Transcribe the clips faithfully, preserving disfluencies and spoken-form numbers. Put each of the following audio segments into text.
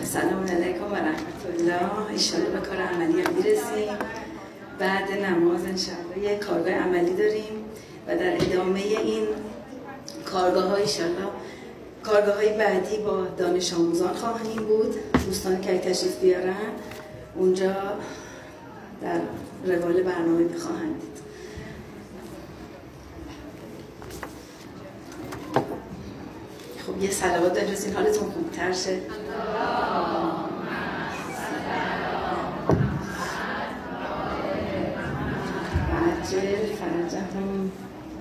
سلام علیکم و رحمت الله. ایشالا به کار عملی میرسیم. بعد نماز انشاءالله یک کارگاه عملی داریم و در ادامه این کارگاه ها ایشالا کارگاه های بعدی با دانش آموزان خواهیم بود. دوستان که تشریف بیارن اونجا در روال برنامه میخواهند دید. خب یه صلوات بفرستین حالتون خوبتر شه. عجل فرجهم.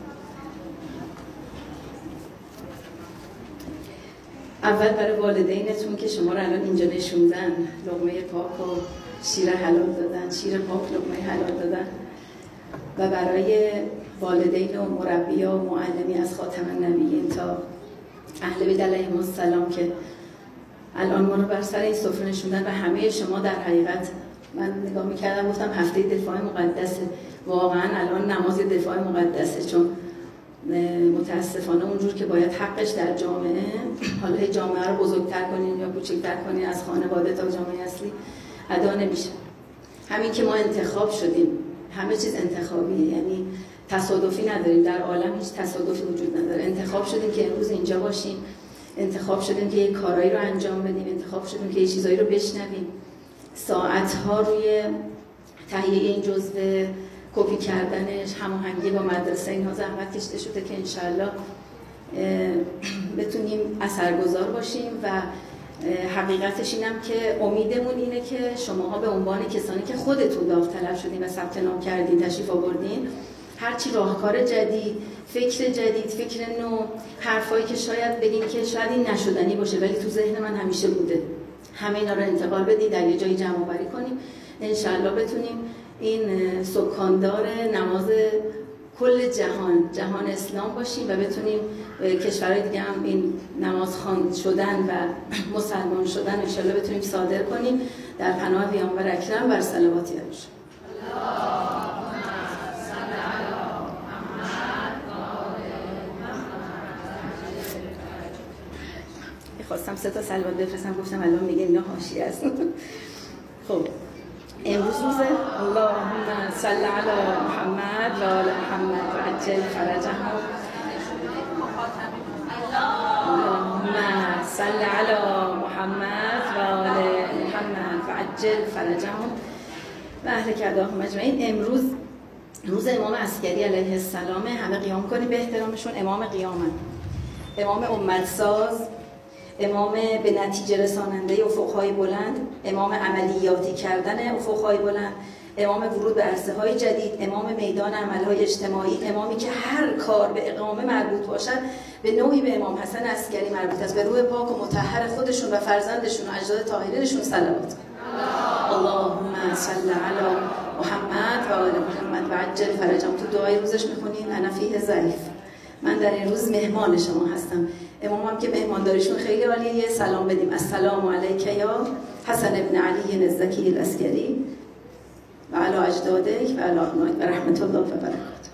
اول برای والدینتون که شما رو الان اینجا نشوندن، لقمه پاک و شیر حلال دادن، شیر پاک لقمه حلال دادن، و برای والدین و مربیا و معلمی از خاتم النبیین تا اهل بیت علیهم السلام که الان ما رو بر سر این سفره نشوندن و همه شما در حقیقت من نگاه میکردم گفتم هفته دفاع مقدسه. واقعا الان نماز دفاع مقدسه، چون متاسفانه اونجور که باید حقش در جامعه، حالا جامعه رو بزرگتر کنین یا کوچکتر کنین از خانواده تا جامعه اصلی ادا نمیشه. همین که ما انتخاب شدیم، همه چیز انتخابیه، یعنی تصادفی نداریم، در عالم هیچ تصادفی وجود نداره. انتخاب شدیم که امروز اینجا باشیم، انتخاب شدیم که یک کارایی رو انجام بدیم، انتخاب شدیم که یه چیزایی رو بشنویم. ساعت‌ها روی تهیه این جزوه، کپی کردنش، هماهنگی با مدرسه، اینها زحمت کشیده شده که انشالله بتونیم اثرگذار باشیم. و حقیقتش اینم که امیدمون اینه که شماها به عنوان کسانی که خودتون داوطلب شدین و ثبت نام کردین، تشریف آوردین، هرچی راهکار جدید، فکر جدید، فکر نو، حرفایی که شاید بگین که شاید این نشدنی باشه ولی تو ذهن من همیشه بوده، همه اینا رو انتقال بدین، در یه جایی جمع آوری کنیم، انشالله بتونیم این سکاندار نماز کل جهان، جهان اسلام باشیم و بتونیم کشورهای دیگه هم این نمازخوان شدن و مسلمان شدن انشالله بتونیم صادر کنیم در پناه پیامبر اکرم بر صلوات یارش. خواستم سه تا صلوات بفرستم، گفتم الان میگه اینا حاشیه است. خب امروز روز اللهم صل علی محمد و آل محمد و عجل فرجهم. اللهم صل علی محمد و آل محمد و عجل فرجهم و اهل کرداهم اجمعین. امروز روز امام عسکری علیه السلام. همه قیام کنیم به احترامشون. امام قیامن، امام امتساز، امام به نتیجه رساننده افقهای بلند، امام عملیاتی کردن افقهای بلند، امام ورود به عرصه‌های جدید، امام میدان عملهای اجتماعی، امامی که هر کار به اقامه مربوط باشد به نوعی به امام حسن عسکری مربوط است، به روح پاک و مطهر خودشون و فرزندشون و اجداد طاهرینشون صلوات. اللهم صل علی محمد و آل محمد و عجل فرجهم. تو دعای روزش میخونین انا فیه ضعیف، من در این روز مهمان شما هستم. امام هم که مهمانداریشون خیلی عالیه. یه سلام بدیم. السلام علیک یا حسن ابن علی الزکی العسکری و علی اجدادک و علی ابنائک و رحمت الله و برکاته.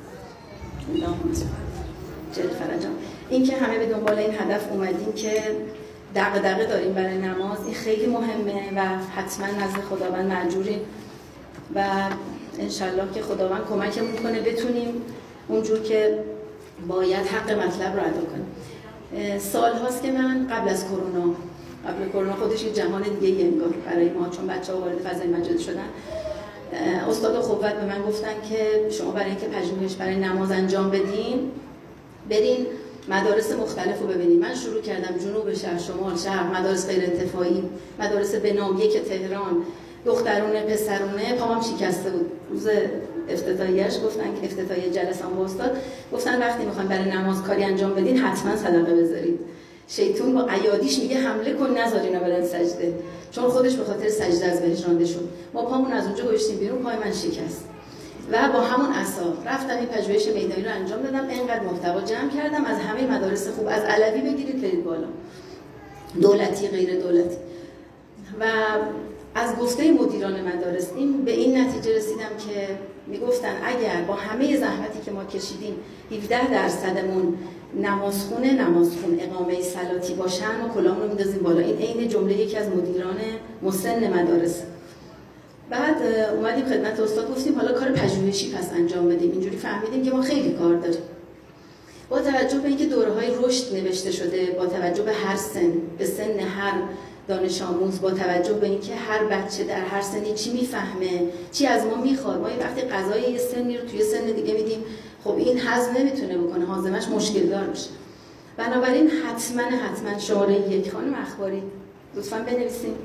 اللهم جل فرجهم. این که همه به دنبال این هدف اومدیم که دغدغه داریم برای نماز، این خیلی مهمه و حتما نزد خداوند مأجوریم و انشالله که خداوند کمکمون کنه بتونیم اونجور که باید حق مطلب رو ادا کنیم. سال هاست که من قبل از کرونا، قبل کرونا خودش یه جهان دیگه ای انگار برای ما، چون بچه‌ها وارد فضای مجازی شدن، استاد قوت به من گفتن که شما برای اینکه پژوهش برای نماز انجام بدین برین مدارس مختلف رو ببینید. من شروع کردم جنوب شهر، شمال شهر، مدارس غیر انتفاعی، مدارس به نام یک تهران، دخترونه، پسرونه، پامم شکسته بود. روز افتتاحیه‌اش گفتن که افتتاحیه جلسه با استاد گفتن وقتی میخواین برای نماز کاری انجام بدین حتما صدقه بذارید. شیطان با عیادیش میگه حمله کن نذارینا برن سجده، چون خودش به خاطر سجده از بهش رانده شد. ما پامون از اونجا گذاشتیم بیرون، پای من شکست و با همون عصا رفتم این پژوهش میدانی رو انجام دادم. اینقدر محتوا جمع کردم از همه مدارس خوب، از علوی بگیرید برید بالا، دولتی غیر دولتی، و از گفته مدیران مدارس این به این نتیجه رسیدم که میگفتن اگر با همه زحمتی که ما کشیدیم هفده درصدمون نمازخونه نمازخون اقامه صلاتی باشن ما کلامون رو میندازیم بالا. این عین جمله یکی از مدیران مسن مدارس. بعد اومدیم خدمت استاد گفتیم حالا کار پژوهشی پس انجام بدیم. اینجوری فهمیدیم که ما خیلی کار داریم. با توجه به اینکه دوره‌های رشد نوشته شده، با توجه به هر سن، به سن هر دانش آموز، با توجه به اینکه هر بچه در هر سنی چی میفهمه، چی از ما میخواد. ما وقتی غذای یه سنی رو توی سن دیگه میدیم، خب این هضم نمیتونه بکنه، هاضمش مشکل دار میشه. بنابراین حتما حتما شماره یک خانم اخباری لطفاً بنویسین.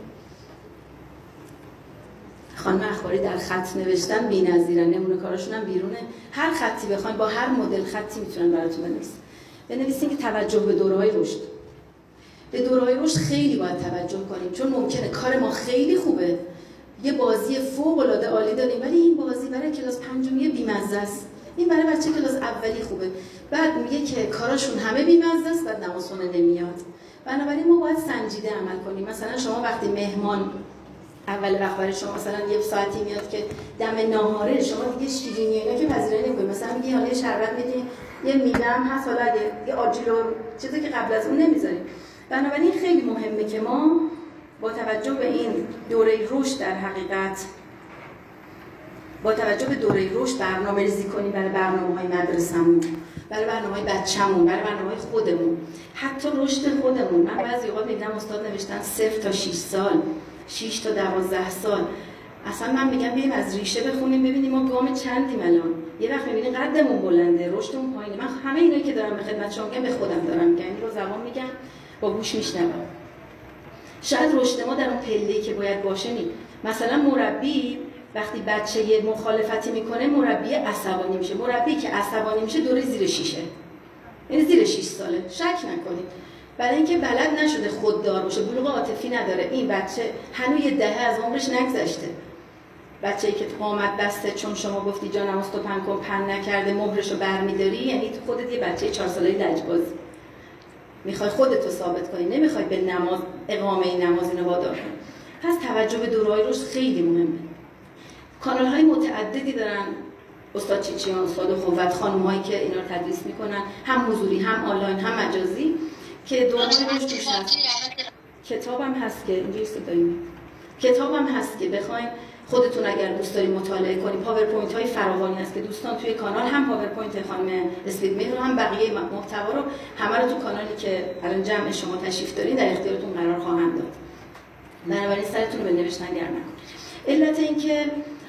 خانم اخباری در خط نوشتن بی‌نظیرن، نمونه کاراشون هم بیرونه. هر خطی بخواید با هر مدل خطی میتونن براتون بنویسن. بنویسین که توجه به دوره‌های رشد. به دوره‌های رشد خیلی باید توجه کنیم، چون ممکنه کار ما خیلی خوبه، یه بازی فوق‌العاده عالی داریم، ولی این بازی برای کلاس پنجمی بی‌مزه است. این برای بچه کلاس اولی خوبه. بعد میگه که کاراشون همه بی‌مزه است، بعد نمازخونه نمیاد. بنابراین ما باید سنجیده عمل کنیم. مثلا شما وقتی مهمان اول وقت برای شما مثلا یه ساعتی میاد که دم ناهاره، شما دیگه شیرینی اینا که پذیرایی نمی‌کنید. مثلا میگی حالا یه شربت میدی، یه میوه هم هست، حالا اگه یه آجیل و چیزی که قبل از اون نمیذاریم. بنابراین خیلی مهمه که ما با توجه به این دوره رشد در حقیقت با توجه به دوره رشد برنامه‌ریزی کنیم برای برنامه‌های مدرسه‌مون، برای برنامه‌های بچه‌مون، برای برنامه‌های خودمون، حتی رشد خودمون. من بعضی اوقات می‌بینم استاد نوشتن صفر تا شش سال، شش تا دوازده سال. اصلا من میگم بیایم از ریشه بخونیم ببینیم ما گام چندیم الان. یه وقت می‌بینیم قدمون بلنده، رشدمون پایینه. من همه اینایی که دارم به خدمت شما میگم به خودم دارم میگم، یعنی با زبان میگم، با گوش میشنوم. شاید رشد ما در اون پله‌ای که باید باشه نی. مثلا مربی وقتی بچه یه مخالفتی میکنه مربی عصبانی میشه. مربی که عصبانی میشه دوره زیر شیشه، یعنی زیر شش ساله. شک نکنید، برای اینکه بلد نشده خوددار باشه، بلوغ عاطفی نداره. این بچه هنوز یه دهه از عمرش نگذشته. بچه‌ای که قامت بسته چون شما گفتی جانم استو پن کن پن نکرده مهرشو برمیداری، یعنی خودت یه بچه چهار ساله‌ای لجبازی. میخوای خودتو ثابت کنی، نمیخوای به نماز اقامه نماز اینو وادار کنی. پس توجه به دوره‌های رشد خیلی مهمه. کانال‌های متعددی دارن استاد چیچیان، استاد خوبت، خانم‌هایی که اینا رو تدریس میکنن، هم حضوری هم آنلاین هم مجازی، که دوره‌های رشد توش هست. کتابم هست که اینجوری صدایی کتابم هست که بخواید خودتون اگر دوست دارید مطالعه کنید. پاورپوینت های فراوانی هست که دوستان توی کانال هم پاورپوینت خانم اسپیدمیر رو هم بقیه محتوا رو همه رو تو کانالی که الان جمع شما تشریف دارین در اختیارتون قرار خواهم داد. بنابراین سرتون رو به نوشتن گرم نکنید. علت این که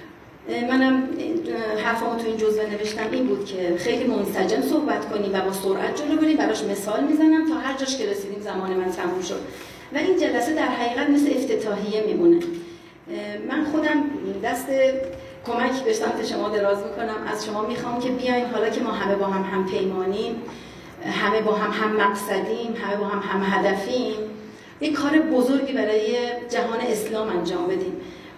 منم حرفامو تو این جزوه نوشتم این بود که خیلی منسجم صحبت کنیم و با سرعت جلو بریم. براش مثال میزنم تا هر جاش که رسیدیم زمان من تموم شد و این جلسه در حقیقت مثل افتتاحیه میمونه. من خودم دست کمک به سمت شما دراز میکنم، از شما میخوام که بیاین، حالا که ما همه با هم هم پیمانیم، همه با هم هم مقصدیم، همه با هم هم هدفیم، یک کار بزرگی برای جهان اسلام انجام بدیم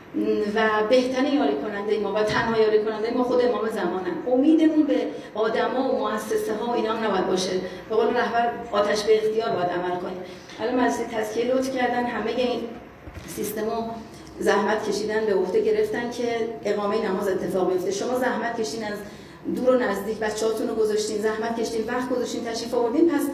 و بهترین یاری کننده ما و تنها یاری کننده ما خود امام زمانن. امیدمون به آدما و مؤسسه ها و اینا هم نباید باشه. به قول رهبر آتش به اختیار باید عمل کنیم. الان مجلس تزکیه لطف کردن همه این سیستمو زحمت کشیدن، به عهده گرفتن که اقامه نماز اتفاق بیفته. شما زحمت کشیدین، از دور و نزدیک بچه‌هاتون رو گذاشتین، زحمت کشیدین، وقت گذاشتین، تشریف آوردین. پس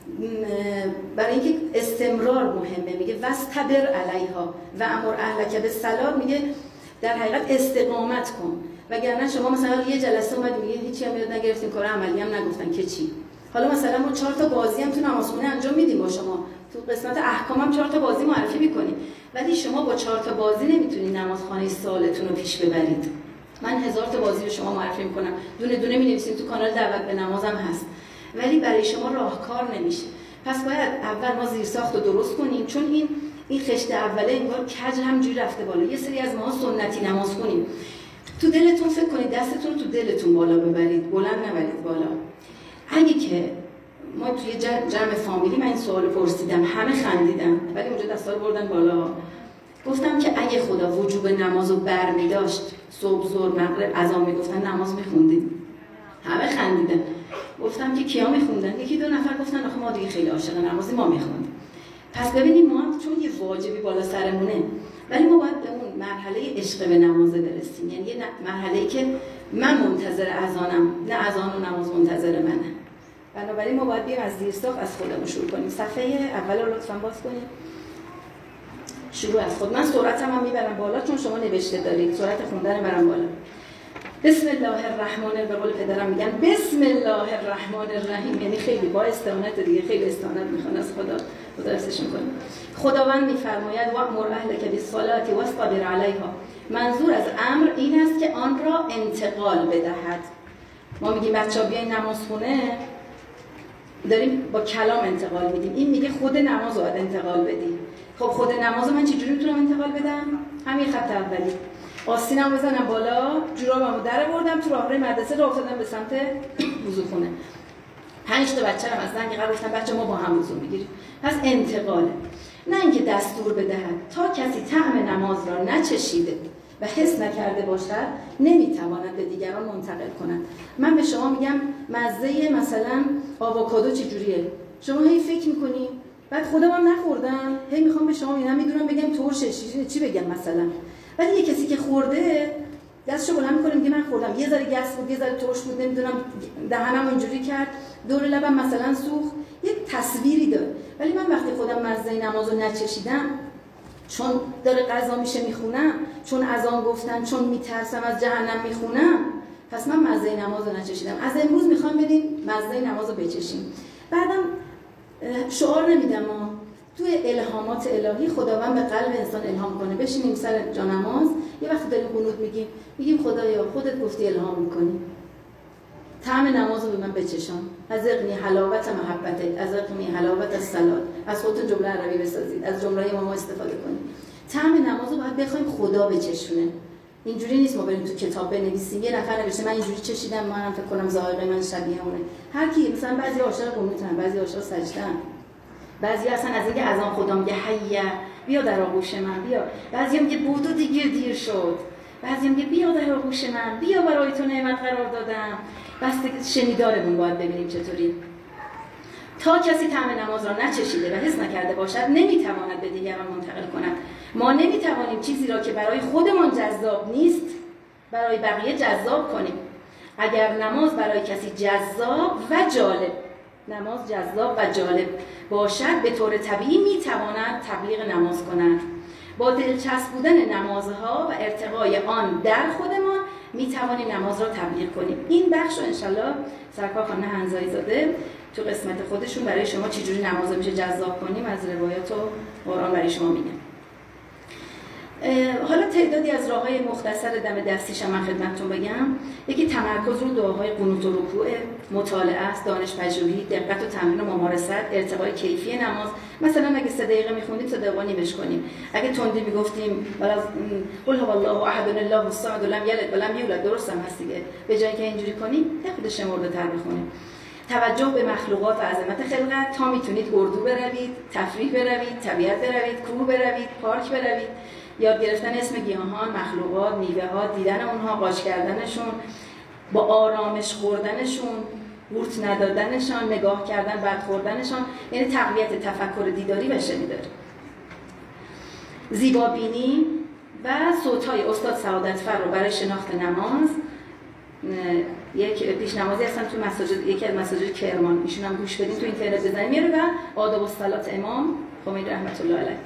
برای اینکه استمرار مهمه، میگه واستبر علیها و امر اهلک بالصلاة، میگه در حقیقت استقامت کن. وگرنه شما مثلا یه جلسه اومدین میگه هیچی هم یاد نگرفتین، کار عملی هم نگفتن که چی. حالا مثلا ما چهار تا بازی هم تو نمازخونه انجام میدیم با شما، تو قسمت احکام هم چهار تا بازی معرفی میکنیم، ولی شما با چهار تا بازی نمیتونید نمازخانه سالتون رو پیش ببرید. من هزار تا بازی رو شما معرفی میکنم، دونه دونه مینویسیم تو کانال، دعوت به نمازم هست، ولی برای شما راهکار نمیشه. پس باید اول ما زیرساخت رو درست کنیم، چون این این خشت اوله انگار کج همجوری رفته بالا. یه سری از ما سنتی نماز خونیم، تو دلتون فکر کنید دستتون تو دلتون بالا ببرید، بلند نبرید بالا. اگه که ما توی جمع فامیلی من این سوال پرسیدم، همه خندیدن، ولی اونجا دستا رو بردن بالا. گفتم که اگه خدا وجوب نمازو برمی داشت، صبح ظهر مغرب اذان میگفتن نماز میخوندیم، همه خندیدن. گفتم که کیا میخوندن؟ یکی دو نفر گفتن آخه ما دیگه خیلی عاشق نمازی، ما میخوندیم. پس ببینیم ما چون یه واجبی بالا سرمونه، ولی ما باید به اون مرحله عشق به نماز برسیم. یعنی یه مرحله‌ای که من منتظر اذانم، نه اذان و نماز منتظر منه. بنابراین ما باید بیایم از زیرساخت از خودمون شروع کنیم. صفحه اول رو لطفاً باز کنیم. شروع از خود. من سرعتم هم میبرم بالا چون شما نوشته دارید. سرعت خوندن برم بالا. بسم الله الرحمن الرحیم. به قول پدرم میگن بسم الله الرحمن الرحیم، یعنی خیلی با استعانت دیگه، خیلی استعانت میخوان از خدا. خدا حفظش میکنه. خداوند میفرماید و امر اهلک بالصلاه واصطبر علیها. منظور از امر این است که آن را انتقال بدهد. ما میگیم بچه‌ها بیاین نماز خونه، داریم با کلام انتقال میدیم. این میگه خود نماز رو باید انتقال بدیم. خب خود نماز رو من چجوری میتونم انتقال بدم؟ همین خط اولی. آستینم بزنم بالا، جورابمو در آوردم، تو راهروی مدرسه راه افتادم به سمت وضوخونه. پنج تا بچه‌ام از زنگ قرار گفتن بچه ما با هم وضو میگیریم. پس انتقاله. نه اینکه دستور بدهد. تا کسی طعم نماز را نچشیده و حس نکرده باشد نمیتواند به دیگران منتقل کند. من به شما میگم مزه مثلا آووکادو چجوریه؟ شما هی فکر میکنی بعد خودم هم نخوردم، هی میخوام به شما اینا میدونم بگم ترشه، چی بگم مثلا. ولی یه کسی که خورده دستشو بلند میکنه میگه من خوردم، یه ذره گس بود، یه ذره ترش بود، نمیدونم دهنم اینجوری کرد، دور لبم مثلا سوخت، یه تصویری داره. ولی من وقتی خودم مزه نمازو نچشیدم، چون داره قضا میشه میخونم، چون اذان گفتن، چون میترسم از جهنم میخونم، پس من مزه نمازو نچشیدم. از امروز میخوام بریم مزه نمازو بچشیم. بعدم شعار نمیدم ما توی الهامات الهی خداوند به قلب انسان الهام کنه. بشینیم سر جا نماز، یه وقتی داریم قنوت میگیم میگیم خدایا خودت گفتی الهام میکنی، طعم نماز رو به من بچشان، از اقنی حلاوت محبته، از اقنی حلاوت الصلات. از خودتون جمله عربی بسازید، از جمله ما استفاده کنید. طعم نماز رو باید بخوایم خدا بچشونه. اینجوری نیست ما بریم تو کتاب بنویسیم یه نفر نوشته من اینجوری چشیدم، منم فکر کنم ذائقه من شبیه اونه. هر کی مثلا بعضی عاشق قنوتن، بعضی عاشق سجده‌ان، بعضی اصلا از اینکه اذان خدا میگه حیه بیا در آغوش من بیا، بعضی میگه بودو دیگه دیر شد، بعضی میگه بیا در آغوش من بیا برای تو نعمت قرار دادم. بس شنیدارمون باید ببینیم چطوری. تا کسی طعم نماز را نچشیده و حس نکرده باشد نمیتواند به دیگران منتقل کند. ما نمیتوانیم چیزی را که برای خودمان جذاب نیست برای بقیه جذاب کنیم. اگر نماز برای کسی جذاب و جالب نماز جذاب و جالب باشد به طور طبیعی میتواند تبلیغ نماز کند. با دلچسب بودن نمازها و ارتقای آن در خودمان میتوانیم نماز را تبلیغ کنیم. این بخش رو انشالله سرکار خانم حنظلی زاده تو قسمت خودشون برای شما چجوری نماز رو میشه جذاب کنیم از روایات و قرآن برای شما میگن. حالا تعدادی از راه‌های مختصر دم دستیش من خدمتتون بگم. یکی تمرکز رو دعاهای قنوت و رکوع، مطالعه است، دانش پژوهی، دقت و تمرین و ممارست، ارتقای کیفی نماز. مثلا اگه سه دقیقه می‌خونیم سه دقیقه نیمش کنیم. اگه تندی میگفتیم بالا قل هو الله احد الله الصمد لم یلد ولم یولد، درست هم هست دیگه. به جای که اینجوری کنیم یه خود شمرده‌تر بخونیم. توجه به مخلوقات و عظمت خلقت، تا میتونید اردو بروید، تفریح بروید، طبیعت بروید، کوه بروید، پارک بروید. یاد گرفتن اسم گیاهان، مخلوقات، میوه‌ها، دیدن اونها، قاش کردنشون، با آرامش خوردنشون، قورت ندادنشان، نگاه کردن بعد خوردنشان، یعنی تقویت تفکر دیداری و شنیداری. زیبابینی و صوت‌های استاد سعادتفر رو برای شناخت نماز. یک پیش نمازی هستن تو مساجد، یکی از مساجد کرمان، ایشون هم گوش بدین تو اینترنت بزنید میاره. و آداب الصلات امام خمینی رحمت الله علیه.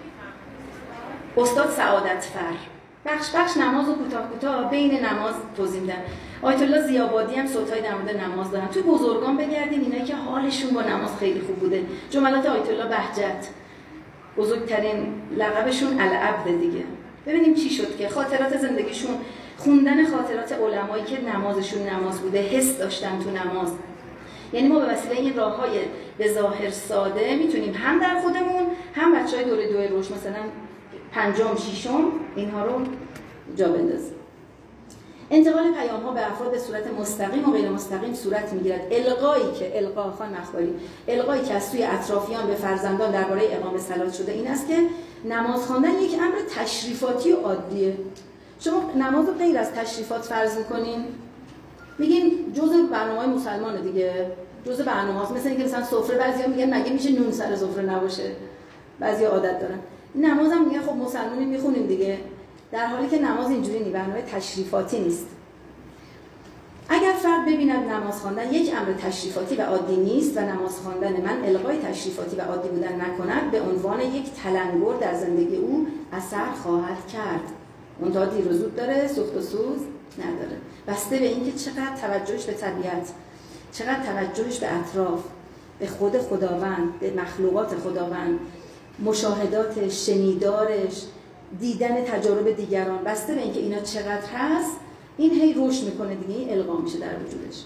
استاد سعادتفر بخش بخش نماز و کوتاه کوتاه بین نماز توضیح میدن. آیت الله ضیاءبادی هم صوت‌های در مورد نماز دارن. تو بزرگان بگردین اینایی که حالشون با نماز خیلی خوب بوده. جملات آیت الله بهجت بزرگترین لقبشون العبد دیگه. ببینیم چی شد که خاطرات زندگیشون، خوندن خاطرات علمایی که نمازشون نماز بوده، حس داشتن تو نماز. یعنی ما به وسیله این راه‌های به ظاهر ساده میتونیم هم در خودمون هم بچهای دوره دوره روش مثلا پنجم ششم اینها رو جا بندازیم. انتقال پیام ها به افراد به صورت مستقیم و غیر مستقیم صورت میگیرد. القایی که القا خان مخباری القایی که از سوی اطرافیان به فرزندان درباره اقامه صلات شده این است که نماز خواندن یک امر تشریفاتی و عادیه. شما نماز رو غیر از تشریفات فرض می‌کنین، میگین جزء برنامه‌های مسلمانه دیگه، جزء برنامه‌هاست. مثلا اینکه مثلا سفره بعضیا میگن مگه میشه نون سر سفره نباشه، بعضیا عادت دارن. نماز هم میگن خب مسلمانی میخونیم دیگه، در حالی که نماز اینجوری نیست، برنامه تشریفاتی نیست. اگر فرد ببیند نماز خواندن یک امر تشریفاتی و عادی نیست و نماز خواندن من الغای تشریفاتی و عادی بودن نکند، به عنوان یک تلنگر در زندگی او اثر خواهد کرد. منتها دیر و زود داره، سوخت و سوز نداره. بسته به اینکه چقدر توجهش به طبیعت، چقدر توجهش به اطراف، به خود خداوند، به مخلوقات خداوند، مشاهداتش، شنیدارش، دیدن تجارب دیگران، بسته به اینکه اینا چقدر هست، این هی رشد میکنه دیگه، این القا میشه در وجودش.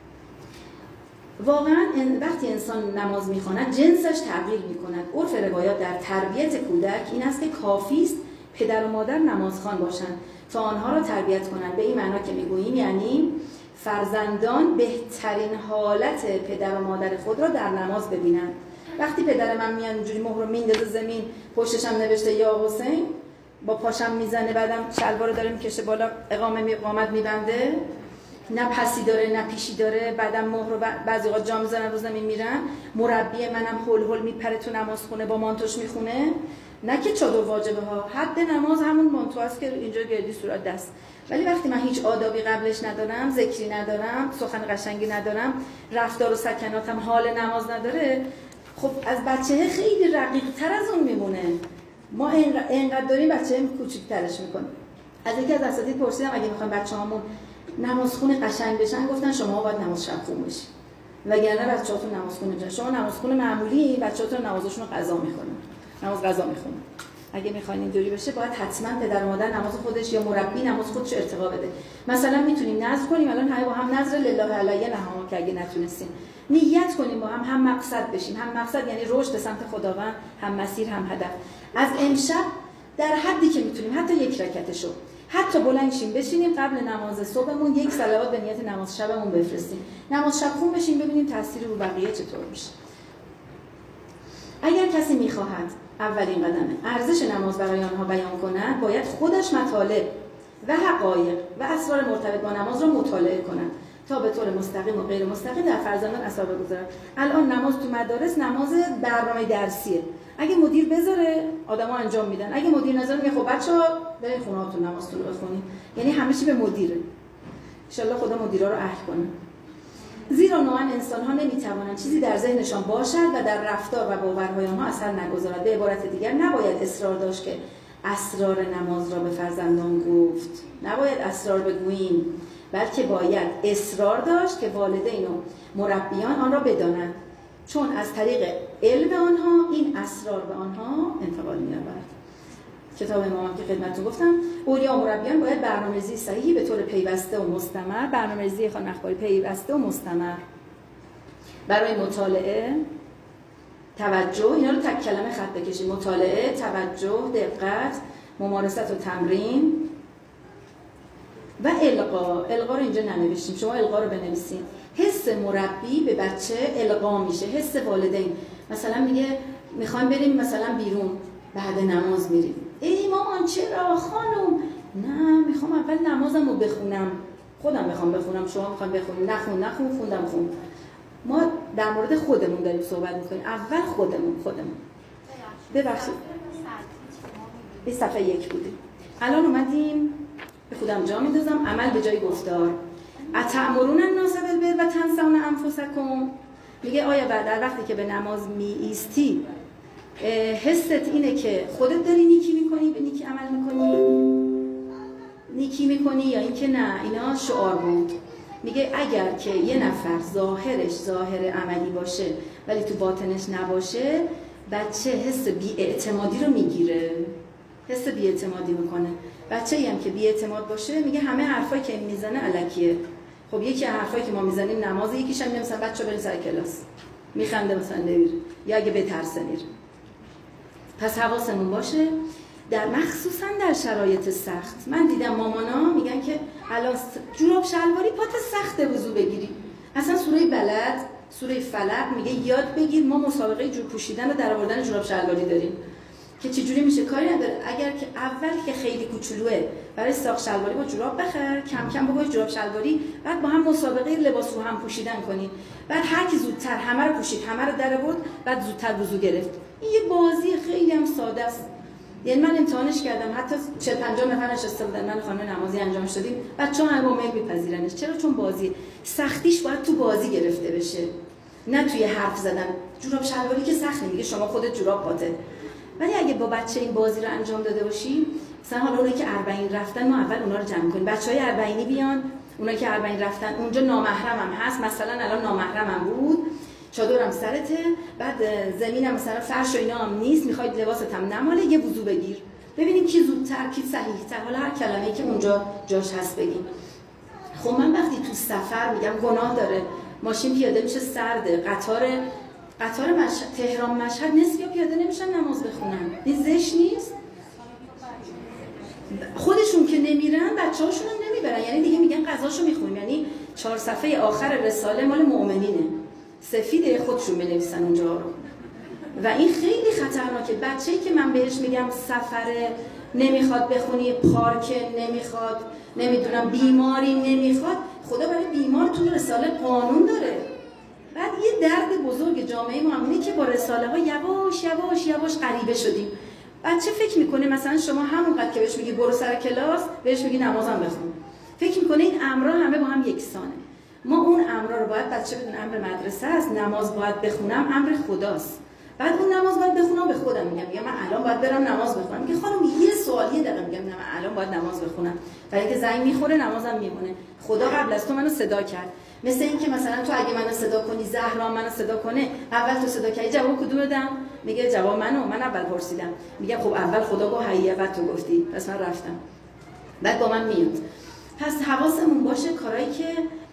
واقعا وقتی انسان نماز میخواند جنسش تغییر میکند. عرف روایات در تربیت کودک این است که کافی است پدر و مادر نمازخوان باشند تا آنها را تربیت کنند. به این معنا که میگوییم یعنی فرزندان بهترین حالت پدر و مادر خود را در نماز ببینند. وقتی پدر من میاد اینجوری مهر رو میندازه زمین، پشتش هم نوشته یا حسین، با پاشم میزنه، بعدم شلوار رو داره میکشه بالا، اقامه می اقامت میبنده، نه پسی داره نه پیشی داره، بعدم مهر رو بعضی وقت جا میزنن رو زمین میرن، مربی منم هول هول میپره تو نمازخونه با مانتوش میخونه، نه که چادر واجبه ها، حد نماز همون مانتو است که اینجا گردی صورت دست. ولی وقتی من هیچ آدابی قبلش ندارم، ذکری ندارم، سخن قشنگی ندارم، رفتار و سکناتم حال نماز نداره، خب از بچه خیلی رقیق تر از اون میمونه. ما اینقدر داریم بچه هم کوچیک‌ترش میکنیم. از یکی از اساتید پرسیدم اگه میخوایم بچه‌هامون نمازخون قشنگ بشن، گفتن شما باید نماز شب خون بشید، وگرنه بچه‌هاتون نمازخون نمیشن. شما نمازخون معمولی، بچه‌هاتون نمازشون رو قضا میکنن، نماز قضا میخونن. اگه میخواین اینطوری بشه باید حتما پدر و مادر نماز خودش یا مربی نماز خودش ارتقا بده. مثلا میتونیم نذر کنیم، الان همه با هم نذر لله علیه نهام که اگه نتونستیم نیت کنیم با هم هم مقصد بشیم. هم مقصد یعنی رشد به سمت خداوند، هم مسیر، هم هدف. از امشب در حدی که میتونیم، حتی یک رکعتشو، حتی بلند شیم بشینیم قبل نماز صبحمون یک صلوات به نیت نماز شبمون بفرستیم، نماز شب خون بشیم، ببینیم تاثیر رو بقیه چطور میشه. اگر کسی میخواهد اولین قدمه ارزش نماز برای آنها بیان کند، باید خودش مطالب و حقایق و اسرار مرتبط با نماز را مطالعه کند تا به طور مستقیم و غیر مستقیم در فرزندان اثر بگذارد. الان نماز تو مدارس نماز برنامه درسیه، اگه مدیر بذاره آدما انجام میدن، اگه مدیر نذاره میگه خب بچه‌ها برید خونه‌هاتون نمازتون رو بخونید. یعنی همه چی به مدیره. ان شاءالله خدا مدیرا رو اهل کنه. زیرا نوعاً انسان‌ها نمی‌توانند چیزی در ذهنشان باشد و در رفتار و باورهای آنها اثر نگذارد. به عبارت دیگر نباید اصرار داشت که اسرار نماز را به فرزندان گفت، نباید اسرار بگوییم، بلکه باید اصرار داشت که والدین و مربیان آن را بدانند، چون از طریق علم آنها این اسرار به آنها انتقال می‌یابد. کتاب امام که خدمتتون گفتم، اولیا و مربیان باید برنامه‌ریزی صحیحی به طور پیوسته و مستمر، برنامه‌ریزی خانم اخباری پیوسته و مستمر برای مطالعه، توجه، اینا رو تک کلمه خط بکشید: مطالعه، توجه، دقت، ممارست و تمرین و القا. القا رو اینجا ننوشتیم، شما القا رو بنویسید. حس مربی به بچه القا میشه، حس والدین. مثلا میگه میخوایم بریم مثلا بیرون، بعد نماز میریم. ای مامان چرا خانم؟ نه میخوام اول نمازم رو بخونم، خودم میخوام بخونم، شما میخوام بخونیم. نخون نخون خوندم خون. ما در مورد خودمون داریم صحبت میکنیم، اول خودمون خودمون ببخشید این صفحه یک بوده. الان اومدیم به خودم جا میندازم، عمل به جای گفتار. اتأمرون الناس بالبر و تنسون انفسکم. میگه آیا بعد در وقتی که به نماز می ایستی حست اینه که خودت داری نیکی میکنی، به نیکی عمل میکنی، نیکی میکنی، یا اینکه نه اینا شعار بود. میگه اگر که یه نفر ظاهرش ظاهر عملی باشه ولی تو باطنش نباشه، بچه حس بی‌اعتمادی رو میگیره، حس بی‌اعتمادی میکنه. بچه‌ای هم که بی‌اعتماد باشه میگه همه حرفایی که میزنه الکیه. خب یکی از حرفایی که ما میزنیم نماز، یکیش هم مثلا بچه‌ها برین سر کلاس، میخنده مثلا نمیره، یا اگه بترسه میره. پس حواسمون باشه، در مخصوصا در شرایط سخت. من دیدم مامانا میگن که الان جوراب شلواری پات سخته وضو بگیری. اصلا سوره بلد، سوره فلق میگه یاد بگیر، ما مسابقه جور پوشیدن و در آوردن جوراب شلواری داریم که چه جوری میشه، کاری نداره. اگر که اول که خیلی کوچولوئه برای ساق شلواری با جوراب بخر، کم کم بگوش جوراب شلواری، بعد با هم مسابقه لباس رو هم پوشیدن کنین، بعد هر کی زودتر همه رو پوشید، همه رو در آورد، بعد زودتر وضو گرفت. این یه بازی خیلی هم ساده است. یعنی من امتحانش کردم، حتی چهل پنجاه نفر نشسته بودن، من خانم نمازی انجام شدیم، بچه‌ها هم با میل میپذیرنش. چرا؟ چون بازی سختیش باید تو بازی گرفته بشه، نه توی حرف زدن. جوراب شلواری که سخت میگه شما خودت جوراب پاته، ولی اگه با بچه این بازی رو انجام داده باشیم، مثلا حالا اونایی که اربعین رفتن ما اول اونا رو جمع کنیم، بچهای اربعینی بیان، اونایی که اربعین رفتن اونجا نامحرمم هست، مثلا الان نامحرمم بود، چادرم سرته، بعد زمینم مثلا فرش و اینا هم نیست، میخواید لباست هم نماله، یه وضو بگیر، ببینیم کی زودتر کی صحیح‌تر، حالا هر کلمه‌ای که اونجا جاش هست بگیم. خب من وقتی تو سفر میگم گناه داره، ماشین پیاده میشه سرده، قطار قطار مشهد تهران مشهد نصفیا پیاده نمیشن نماز بخونن، این زشت نیست؟ خودشون که نمیرن بچه‌هاشون هم نمیبرن، یعنی دیگه میگن قضاشو میخونیم، یعنی چهار صفحه آخر رساله مال مؤمنینه، سفیده خودشون بنویسن اونجا رو. و این خیلی خطرناکه. بچه‌ای که من بهش میگم سفره، نمیخواد بخونی، پارک نمیخواد، نمیدونم بیماری نمیخواد، خدا برای بیمار تو رساله قانون داره. بعد یه درد بزرگ جامعه ما همینه که با رساله ها یواش یواش یواش غریبه شدیم. بچه فکر میکنه مثلا شما همونقدر که بهش میگی برو سر کلاس، بهش میگی نمازم بخون، فکر میکنه این امرها همه با هم یکسانه. ما اون امرها رو باید بچه بدون امر مدرسه است، نماز باید بخونم امر خداست. بعد اون نماز باید بخونم، به خودم میگم میگم من الان باید برم نماز بخونم، میگه خانم یه سوال یه دقیقه، میگم نه من الان باید نماز بخونم، برای که زنگ میخوره نمازم میمونه. خدا قبل از تو منو صدا کرد، مثل این که مثلا تو اگه منو صدا کنی، زهرا منو صدا کنه، اول تو صدا کردی جواب کدوم بدم؟ میگه جواب منو، من اول پرسیدم. میگم خب اول خدا گفت حیه بعد تو گفتی، پس من رفتم، بعد با من میاد. پس حواسمون باشه کارهایی که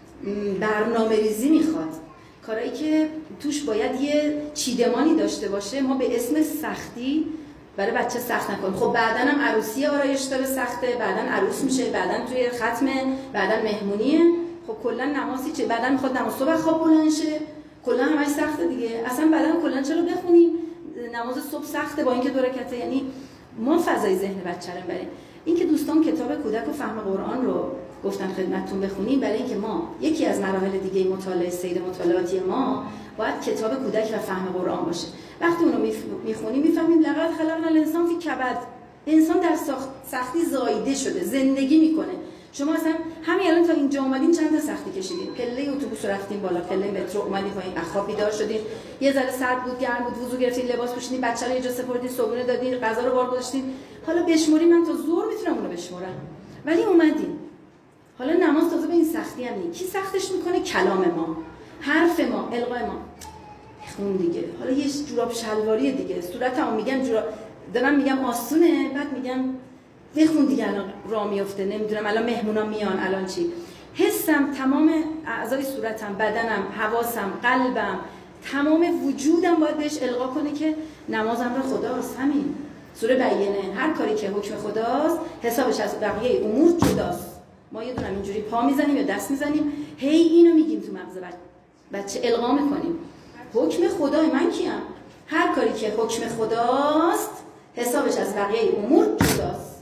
برنامه‌ریزی میخواد، کارهایی که توش باید یه چیدمانی داشته باشه، ما به اسم سختی برای بچه سخت نکنیم. خب بعدن هم عروسی آرایش داره سخته، بعدن عروس میشه، بعدن توی ختمه، بعدن مهمونیه. خب کلا نمازی چه؟ بعدن میخواد نماز صبح خواب بلند شه، کلا همش سخته دیگه. اصلا بعدن کلا چرا بخونیم نماز صبح سخته با اینکه دو رکعته؟ یعنی ما فضای ذهن بچه رو بریم. اینکه دوستان کتاب کودک و فهم قرآن رو گفتن خدمتتون بخونیم، برای اینکه ما یکی از مراحل دیگه مطالعه سیر مطالعاتی ما باید کتاب کودک و فهم قرآن باشه. وقتی اونو میخونیم میفهمیم لقد خلقنا الانسان فی کبد، انسان در سختی زایده شده، زندگی میکنه. شما اصلا همین الان تا اینجا اومدین چند تا سختی کشیدین؟ پله اتوبوس رفتین بالا، پله مترو اومدین پایین، اخواب بیدار شدین، یه ذره سرد بود گرم بود، وضو گرفتین، لباس پوشیدین، بچه‌ها رو یه جا سپردین، صبحونه دادین، غذا رو بار گذاشتین. حالا بشموری من تا زور میتونم اونو بشمورم، ولی اومدین. حالا نماز تازه به این سختی هم نیست. کی سختش میکنه؟ کلام ما، حرف ما، القای ما. خون دیگه. حالا یه جوراب شلواری دیگه، صورتمو میگم جوراب دارم میگم آسونه، بعد میگم بخون دیگه، الان راه میفته، نمیدونم الان مهمونا میان، الان چی. حسم، تمام اعضای صورتم، بدنم، حواسم، قلبم، تمام وجودم باید بهش القا کنه که نمازم رو خداست. همین سوره بینه، هر کاری که حکم خداست حسابش از بقیه امور جداست. ما یه دونم اینجوری پا میزنیم یا دست میزنیم، هی اینو میگیم تو مغز بچه، بچه القا میکنیم حکم خدای من کیم، هر کاری که حکم خداست حسابش از بقیه امور جداست.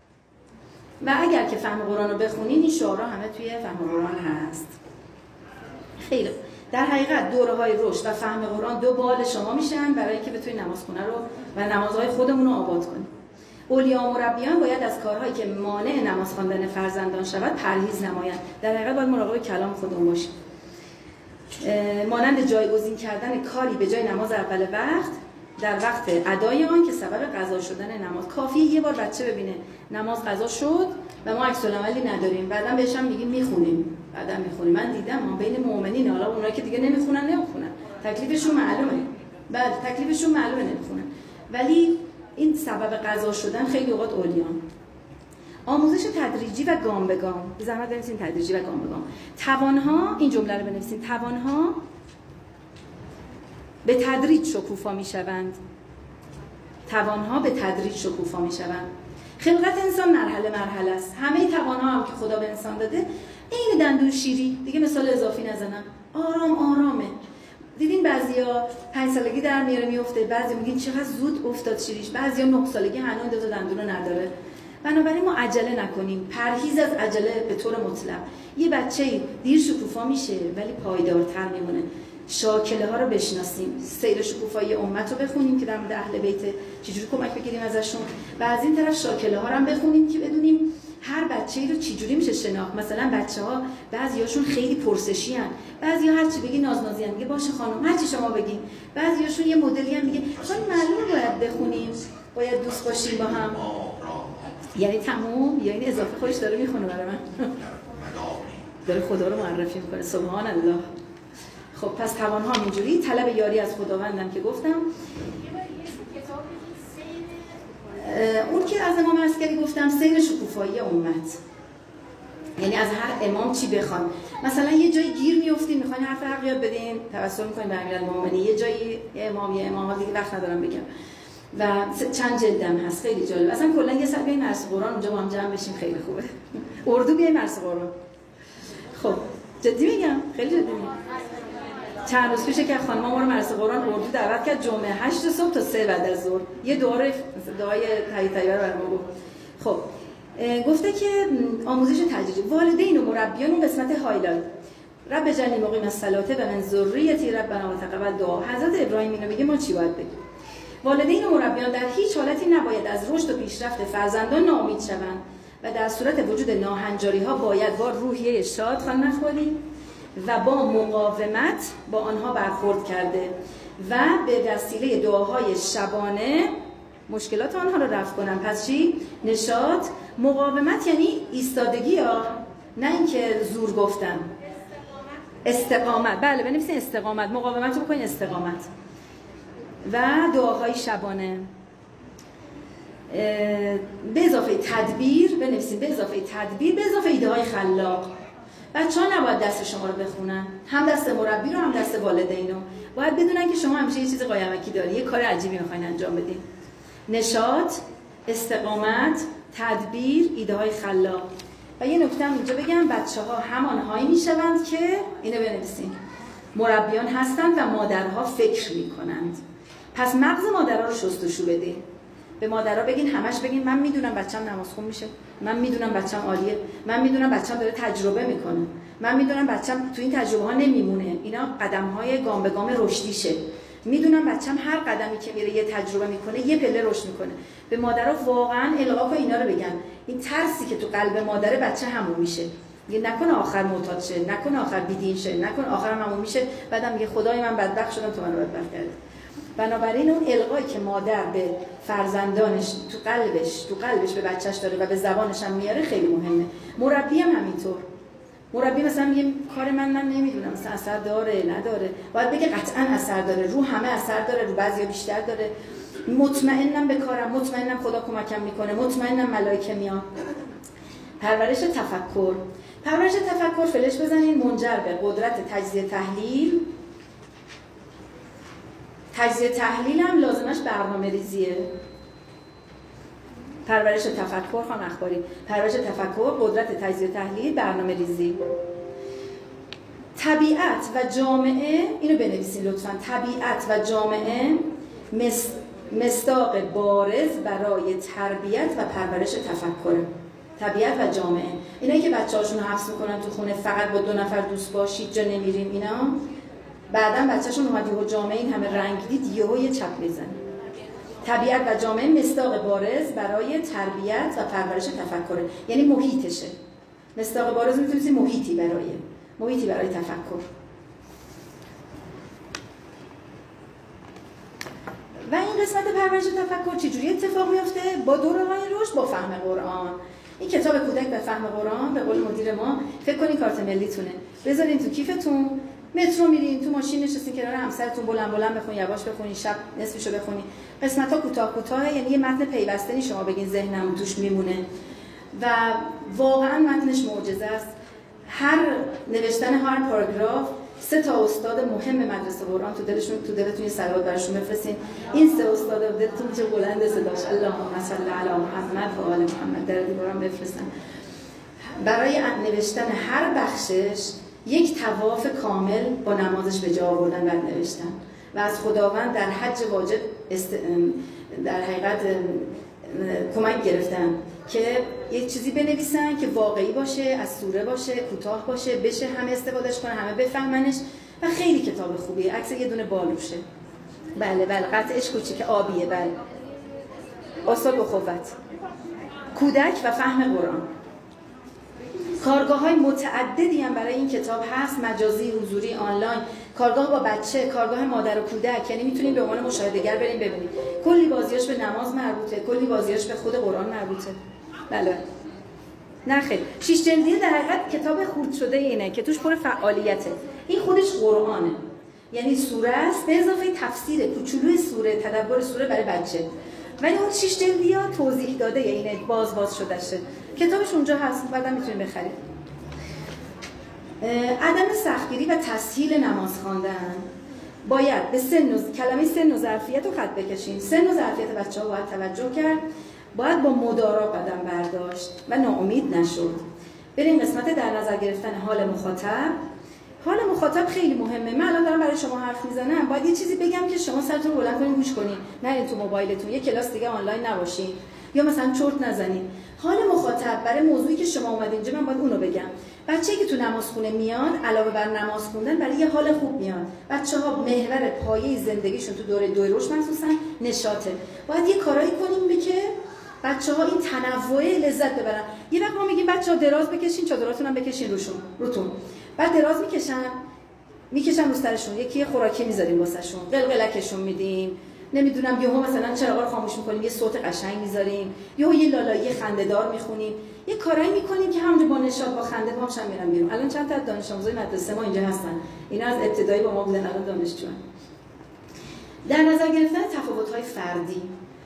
و اگر که فهم قرآن رو بخونین، این شعارها همه توی فهم قرآن هست. خیلی در حقیقت دوره های رشد و فهم قرآن دو بال شما میشن برای اینکه بتونید نمازخونه رو و نمازهای خودمون رو آباد کنیم. اولیا و مربیان باید از کارهایی که مانع نماز خواندن فرزندان شود پرهیز نمایند. در حقیقت باید مراقب کلام خودمون باشیم. مانند جایگزین کردن کاری به جای نماز اول وقت در وقت ادای آن که سبب قضا شدن نماز. کافیه یه بار بچه ببینه نماز قضا شد و ما عکس العملی نداریم، بعداً بهش هم میگیم میخونیم، بعداً میخونیم. من دیدم ما بین مؤمنین، حالا اونایی که دیگه نمیخونن نمیخونن، تکلیفشون معلومه، بعد تکلیفشون معلومه نمیخونن، ولی این سبب قضا شدن خیلی اوقات اولیان. آموزش تدریجی و گام به گام. به زحمت بنویسین تدریجی و گام به گام. توانها، این جمله رو بنویسین، توانها به تدریج شکوفا میشوند. توانها به تدریج شکوفا میشوند. خلقت انسان مرحله مرحله است. همه توانها هم که خدا به انسان داده این دندون شیری، دیگه مثال اضافی نزنم، آرام آرامه. دیدین بعضیا پنج سالگی در میاره میفته، بعضی میگین چقدر زود افتاد شیریش، بعضیا نه سالگی هنوز دو تا دندون نداره. بنابراین ما عجله نکنیم، پرهیز از عجله به طور مطلق. یه بچه دیر شکوفا میشه ولی پایدارتر میمونه. شاکله ها رو بشناسیم، سیر شکوفایی امت رو بخونیم که در مورد اهل بیت چجوری کمک بگیریم ازشون، و از این طرف شاکله ها رو هم بخونیم که بدونیم هر بچه‌ای رو چجوری میشه شناخت. مثلا بچه‌ها بعضیاشون خیلی پرسشی ان، بعضیا هر چی بگی ناز-نازی ان، میگه باشه خانم هر چی شما بگین. بعضیاشون یه مدلی هم میگه خانم معلومه باید بخونیم، باید دوست باشیم با هم. یعنی تموم یا این اضافه خودش داره میخونه برای من داره خدا رو معرفی میکنه. سبحان الله. خب پس توانها اینجوری طلب یاری از خداوندم که گفتم. اون که از امام عسکری گفتم سیر شکوفایی امت، یعنی از هر امام چی بخوان. مثلا یه جایی گیر میافتین میخواین حرف حق یاد بدین، توسل میکنین به امیرالمومنین، یه جایی امام یه امام دیگه وقت ندارم بگم و چند جلدم هست، خیلی جالب. اصلا کلا یه سر بیایم درس قرآن اونجا با هم جمع بشیم، خیلی خوبه. اردو بیایم درس قرآن. خب جدی میگم، خیلی جدی میگم. چند روز پیشه که خانم ما رو مدرسه قرآن اردو دعوت کرد جمعه هشت صبح تا سه بعد از ظهر یه دعای دعای تایید تایید رو برام گفت. خب گفته که آموزش تدریجی والدین و مربیان قسمت هایلایت رب جلی مقیم الصلاه و من ذریتی ربنا وتقبل دعا. حضرت ابراهیم اینو میگه، ما چی باید بگیم؟ والدین و مربیان در هیچ حالتی نباید از رشد و پیشرفت فرزندان ناامید شوند و در صورت وجود ناهنجاری ها باید با روحیه شاد خانم نخوری و با مقاومت با آنها برخورد کرده و به وسیله دعاهای شبانه مشکلات آنها را رفع کنم. پس چی؟ نشاط. مقاومت یعنی ایستادگی ها، نه اینکه زور گفتن. استقامت. بله بنویسین استقامت. مقاومت رو بکنین استقامت. و دعاهای شبانه. به اضافه تدبیر بنویسین، به اضافه تدبیر، به اضافه ایده های خلاق. بچه‌ها نباید دست شما رو بخونن، هم دست مربی رو هم دست والدین رو. باید بدونن که شما همیشه یه چیز قایمکی داری، یه کار عجیبی می‌خواید انجام بدین. نشاط، استقامت، تدبیر، ایده های خلاق. و یه نکته هم اینجا بگم، بچه‌ها همانهایی میشوند که اینو بنویسین مربیان هستند و مادرها فکر میکنند. پس مغز مادرها رو شستشو بدین. به مادرها بگین، همش بگین من میدونم بچه‌م نمازخون میشه، من میدونم بچه‌م عالیه، من میدونم بچه‌م داره تجربه میکنه، من میدونم بچه‌م تو این تجربه ها نمیمونه، اینا قدم‌های گام به گام رشدیشه. میدونم بچه‌م هر قدمی که میره یه تجربه میکنه، یه پله رشد میکنه. به مادرها واقعا القا کن اینا رو بگن. این ترسی که تو قلب مادره بچه همون میشه. میگه نکنه آخر معتاد شه، نکنه آخر بیدین شه، نکنه آخر همون میشه، بعدم میگه خدای من بدبخت شدم تو منو بدبخت کردی. بنابراین اون القایی که مادر به فرزندانش تو قلبش تو قلبش به بچهش داره و به زبانش هم میاره خیلی مهمه. مربی هم همینطور. مربی مثلا میگه کار من من نمیدونم مثلا اثر داره نداره، باید بگه قطعا اثر داره، رو همه اثر داره، رو بعضیا بیشتر داره. مطمئنم به کارم، مطمئنم خدا کمکم میکنه، مطمئنم ملائکه میان. پرورش تفکر. پرورش تفکر فلش بزنین منجر به قدرت تجزیه تحلیل. تجزیه تحلیل هم لازمش برنامه ریزیه. پرورش تفکر خانم اخباری. پرورش تفکر، قدرت تجزیه تحلیل، برنامه ریزی. طبیعت و جامعه، اینو بنویسین لطفاً. طبیعت و جامعه مصداق بارز برای تربیت و پرورش تفکر. طبیعت و جامعه، اینایی که بچه‌هاشون رو حبس میکنن تو خونه، فقط با دو نفر دوست باشید جا نمیریم، اینا بعداً بچه‌شون اومد یهو جامعه این همه رنگ دید یهو یه چپ میزنه. طبیعت و جامعه مصداق بارز برای تربیت و پرورش تفکر، یعنی محیطشه. مصداق بارز میتونید محیطی برای محیطی برای تفکر. و این قسمت پرورش تفکر چجوری اتفاق میفته؟ با دو راه‌های رشد، با فهم قرآن. این کتاب کودک به فهم قرآن به قول مدیر ما، فکر کنین کارت ملیتونه، بذارین تو کیفتون، مترو میرین، تو ماشین نشستین کنار همسرتون، بلند بلند بخونین، یواش بخونین، شب نصفشو بخونین. قسمت‌ها کوتاه کوتاه، یعنی یه متن پیوسته نی شما بگین ذهنم توش میمونه. و واقعا متنش معجزه است. هر نوشتن هر پاراگراف سه تا استاد مهم مدرسه قرآن تو دلشون تو دلتون یه صلوات براشون بفرستین. این سه استاد دلتون چه بلند صداش اللهم صل علی محمد و آل محمد در قرآن بفرستن. برای نوشتن هر بخشش یک طواف کامل با نمازش به جا آوردن و نوشتن و از خداوند در حج واجب است... در حقیقت کمک گرفتن که یک چیزی بنویسن که واقعی باشه، از سوره باشه، کوتاه باشه، بشه همه استفادهش کنن، همه بفهمنش و خیلی کتاب خوبیه. عکس یه دونه بالوشه. بله بله قطعش کوچیک آبیه. بله استاد اخوت. کودک و فهم قرآن. کارگاه‌های متعددی هم برای این کتاب هست، مجازی، حضوری، آنلاین، کارگاه با بچه، کارگاه مادر و کودک، یعنی میتونید به عنوان مشاهده‌گر بریم ببینید. کلی بازیاش به نماز مربوطه، کلی بازیاش به خود قرآن مربوطه. بله. نه خیر. شش جلدیه در حقیقت کتاب خرد شده اینه که توش پر فعالیته. این خودش قرآنه. یعنی سوره است به اضافه تفسیر کوچولوی سوره، تدبر سوره برای بچه. ولی اون شش جلدی‌ها توضیح داده اینه، باز باز شده شه. کتابش اونجا هست، بعدم میتونید بخرید. عدم سختگیری و تسهیل نماز خواندن. باید به سن و کلمه سن و ظرفیت رو خط بکشین. سن و ظرفیت بچه‌ها باید توجه کرد. باید با مدارا قدم برداشت و ناامید نشد. بریم قسمت در نظر گرفتن حال مخاطب. حال مخاطب خیلی مهمه. من الان دارم برای شما حرف میزنم، باید یه چیزی بگم که شما سرتون رو بلند کنین گوش کنین، نرین تو موبایلتون یه کلاس دیگه آنلاین نباشین یا مثلا چرت نزنین. حال مخاطب برای موضوعی که شما اومدین اینجا من باید اونو بگم. بچه‌ای که تو نمازخونه میاد علاوه بر نماز خوندن برای یه حال خوب میاد. بچه‌ها محور پایه زندگیشون تو دوره دوی رشد مخصوصا نشاطه. باید یه کارایی کنیم که بچه‌ها این تنوع لذت ببرن. یه وقت ما میگیم بچه‌ها دراز بکشین، چادراتون هم بکشین روشون روتون. بعد دراز میکشن میکشن رو سرشون، یکی خوراکی میذاریم واسهشون، قلقلکشون میدیم، نمیدونم یهو مثلا چراغا رو خاموش میکنیم، یه صوت قشنگ میذاریم، یهو یه لالایی خنده‌دار میخونیم، یه کارایی میکنیم که همونجا با نشاط با خنده پامش هم میرن بیرون. الان چند تا دانش آموزای مدرسه ما اینجا هستن، اینا از ابتدایی با ما بودن، الان دانشجوان. در نظر گرفتن تفاوت‌های فردی،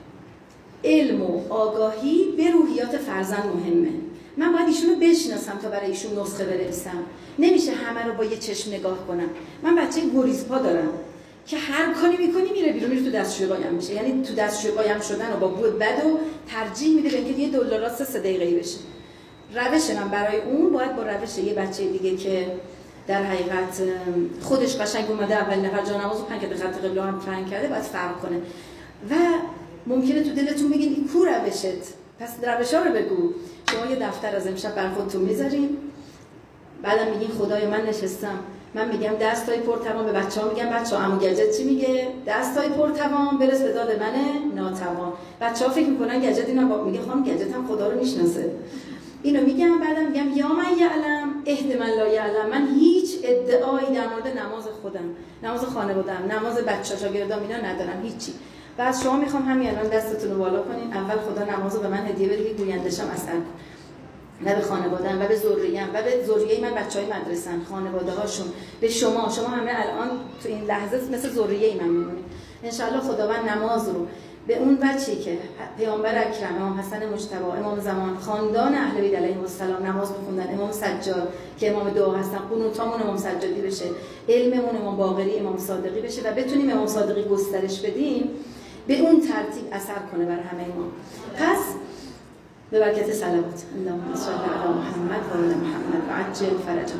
علم و آگاهی به روحیات فرزند مهمه. من باید ایشونو بشناسم تا برای ایشون نسخه بنویسم. نمیشه همه رو با یه چشم نگاه کنم. من بچه گریزپا دارم که هر کاری میکنی میره بیرون، میره تو دستشوی قایم میشه. یعنی تو دستشوی قایم شدن و با بو بد و ترجیح میده به اینکه یه دلار سه دقیقه‌ای بشه. روش من برای اون باید با روش یه بچه دیگه که در حقیقت خودش قشنگ اومده اول نفر جا نمازو پنج کرده، خط قبله هم پنج کرده، باید فرق کنه. و ممکنه تو دلتون بگین این کو روشت، پس روشا رو بگو. شما یه دفتر از امشب بر خودتون میذارین، بعدم میگین خدای من نشستم، من میگم دستای پرتوان، به بچه‌ها میگم بچه‌ها عمو گجت چی میگه؟ دستای پرتوان برس به داد من ناتوان. بچه‌ها فکر میکنن گجت اینا میگه خانم گجت هم خدا رو میشناسه. اینو میگم، بعدم میگم یا من یعلم اهد من لا یعلم. من هیچ ادعایی در مورد نماز خودم، نماز خانواده‌ام، نماز بچه‌ها شاگردام اینا ندارم، هیچی. بعد شما میخوام همین الان دستتون رو بالا کنین، اول خدا نمازو به من هدیه بده که گویندشم اثر کنه، و به خانواده‌ام و به ذریه‌ام و به ذریه من بچهای مدرسه‌ن، خانواده‌هاشون، به شما. شما همه الان تو این لحظه مثل ذریه من میمونید. ان شاءالله خداوند نماز رو به اون بچه‌ای که پیامبر اکرم امام حسن مجتبی، امام زمان، خاندان اهل بیت علیهم السلام نماز می‌خوندن، امام سجاد که امام دعا هستن، قنوتامون امام سجادی بشه، علممون امام باقری، امام صادقی بشه و بتونیم امام صادقی گسترش بدیم، به اون ترتیب اثر کنه بر همه ما. پس به برکت صلوات اللهم صل علی محمد و آل محمد و عجل فرجهم.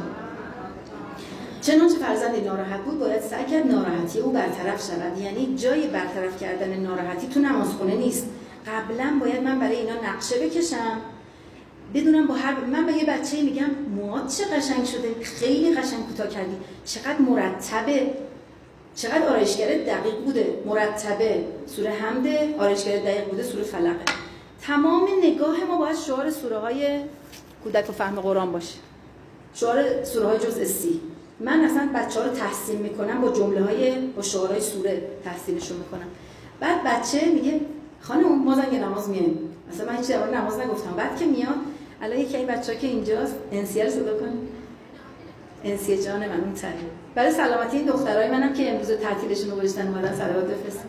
چنانچه فرزندی ناراحت بود باید سعی کرد ناراحتی او برطرف شود. یعنی جای برطرف کردن ناراحتی تو نمازخونه نیست. قبلا باید من برای اینا نقشه بکشم، بدونم با هر من به یه بچه‌ای میگم موهات چه قشنگ شده، خیلی قشنگ کوتاه کردی، چقدر مرتبه، چقدر آرایشگرت دقیق بوده، مرتبه. سوره حمد آرایشگرت دقیق بوده، سوره فلقه. تمام نگاه ما باید شعار سوره های کودک و فهم قرآن باشه، شعار سوره های جزء سی. من اصلا بچه ها رو تحسین میکنم با جمله های با شعارهای سوره تحسینشون میکنم. بعد بچه میگه خانم ما زنگ نماز میایم، مثلا من هیچ درباره نماز نگفتم. بعد که میاد الان یکی این بچه‌ها که اینجاست انسیه رو صدا کنه، انسیه جان من اون تری. برای سلامتی این دخترای منم که امروز تعطیلشون رو گذاشتن اومدن صلوات بفرستن.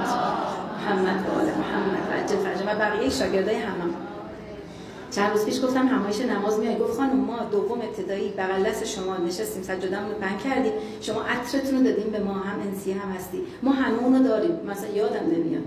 محمد و آل محمد و عجل فرجهم و بقیه شاگردای همم. چند روز پیش گفتم همایش نماز میای، گفت خانم ما دوم ابتدایی بغل دست شما نشستیم، سجاده‌مون رو پهن کردیم، شما عطرتون رو دادیم به ما، هم انسیه هم هستی، ما همه اون رو داریم. مثلا یادم نمیاد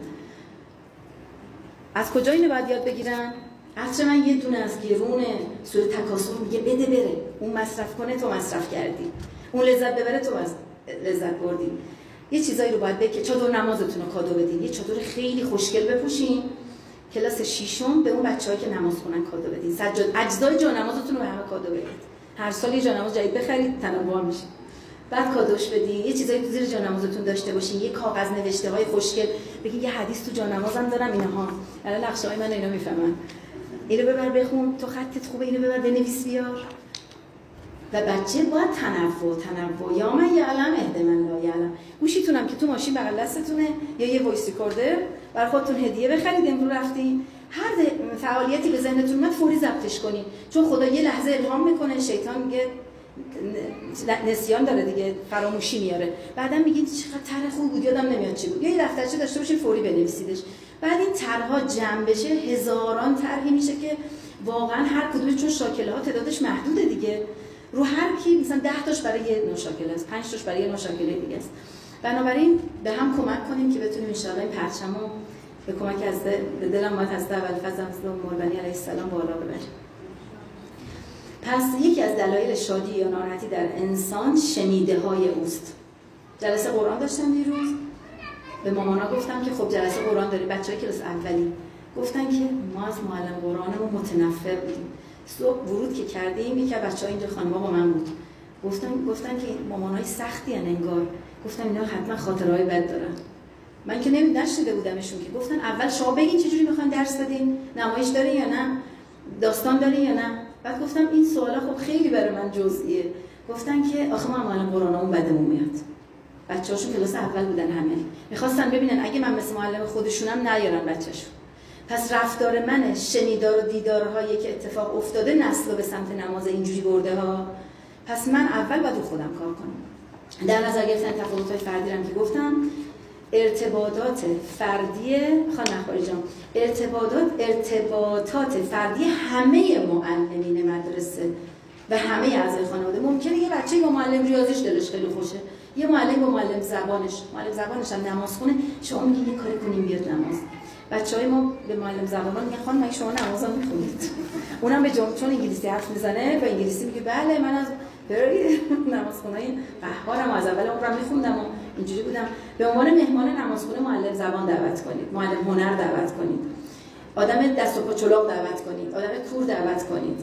از کجا اینو باید یاد بگیرن. عطر من یه دونه از گرونه سوره تکاثر میگه بده بره، اون مصرف کنه تو مصرف کردی، اون لذت ببره تو لذت بردی. یه چیزایی رو باید بگه. چادر نمازتون رو کادو بدین، یه چادر خیلی خوشگل بپوشین، کلاس ششم به اون بچه‌ای که نماز خونن کادو بدین. سجاد اجزای جا نمازتون رو به همه کادو بدید. هر سال یه جا نماز جدید بخرید، تنوع میشه. بعد کادوش بدین، یه چیزایی تو زیر جانمازتون داشته باشین، یه کاغذ نوشته های خوشگل، بگین یه حدیث تو جانمازم دارم اینها. الان نقشه‌های من اینا میفهمن. اینو ببر بخون، تو خطت خوبه اینو ببر بنویس بیار. و بچه باید تنوع تنوع یا من یعلم اهدمن لا یعلم. گوشیتونم که تو ماشین بغل دستتونه یا یه وایس ریکوردر برای خودتون هدیه بخرید امروز رفتین، هر فعالیتی به ذهنتون اومد فوری ضبطش کنین، چون خدا یه لحظه الهام میکنه، شیطان میگه نسیان داره دیگه، فراموشی میاره، بعدا میگین چقدر طرح خوب بود یادم نمیاد چی بود، یا یه دفترچه داشته باشین فوری بنویسیدش. بعد این طرح‌ها جمع بشه هزاران طرحی میشه که واقعا هر کدومش چون شاکله ها تعدادش محدوده دیگه، رو هر کی مثلا ده تاش برای یه نوشاکله است، پنج تاش برای یه نوشاکله دیگه است. بنابراین به هم کمک کنیم که بتونیم ان شاء الله این پرچمو به کمک از دلم باید از اول فضل مولوی علیه السلام بالا ببریم. پس یکی از دلایل شادی یا ناراحتی در انسان شنیده های اوست. جلسه قرآن داشتم دیروز، به مامانا گفتم که خب جلسه قرآن داری، بچهای کلاس اولی گفتن که ما از معلم قرآنمون متنفر بودیم. صبح ورود که کردیم یکی از بچه‌ها اینجا خانم‌ها با من بود، گفتن گفتن که مامانای سختی ان انگار. گفتم اینا حتما خاطرهای بد دارن. من که نمی‌دونشده بودمشون که گفتن اول شما بگین چه جوری می‌خواین درس بدین، نمایش داره یا نه، داستان داره یا نه. بعد گفتم این سوالا خب خیلی برای من جزئیه. گفتن که آخه ما معلم قرآنمون بدمون میاد. بچه‌هاشون کلاس اول بودن همه. می‌خواستن ببینن اگه من مثل معلم خودشونم نیارن بچه‌شون. پس رفتار من شنیدار و دیدارهایی که اتفاق افتاده نسل به سمت نماز اینجوری برده ها. پس من اول باید رو خودم کار کنم. در نظر گرفتن تفاوت‌های فردی هم که گفتم، ارتباطات فردی خانم اخباری جان، ارتباطات ارتباطات فردی همه معلمین مدرسه و همه اعضای خانواده. ممکنه یه بچه‌ای با معلم ریاضیش دلش خیلی خوشه، یه معلم با معلم زبانش، معلم زبانش هم نماز خونه، شما میگین یه کاری کنیم بیاد نماز. بچهای ما به معلم زبان میگن خانم مگه شما نماز هم میخونید؟ اونم به جمله چون انگلیسی حرف میزنه با انگلیسی میگه بله من از بری نمازخونه‌ی قهارم از اول عمرم میخوندم و اینجوری بودم. به عنوان مهمان نمازخونه معلم زبان دعوت کنید، معلم هنر دعوت کنید، آدم دست و پا چلاق دعوت کنید، آدم کور دعوت کنید،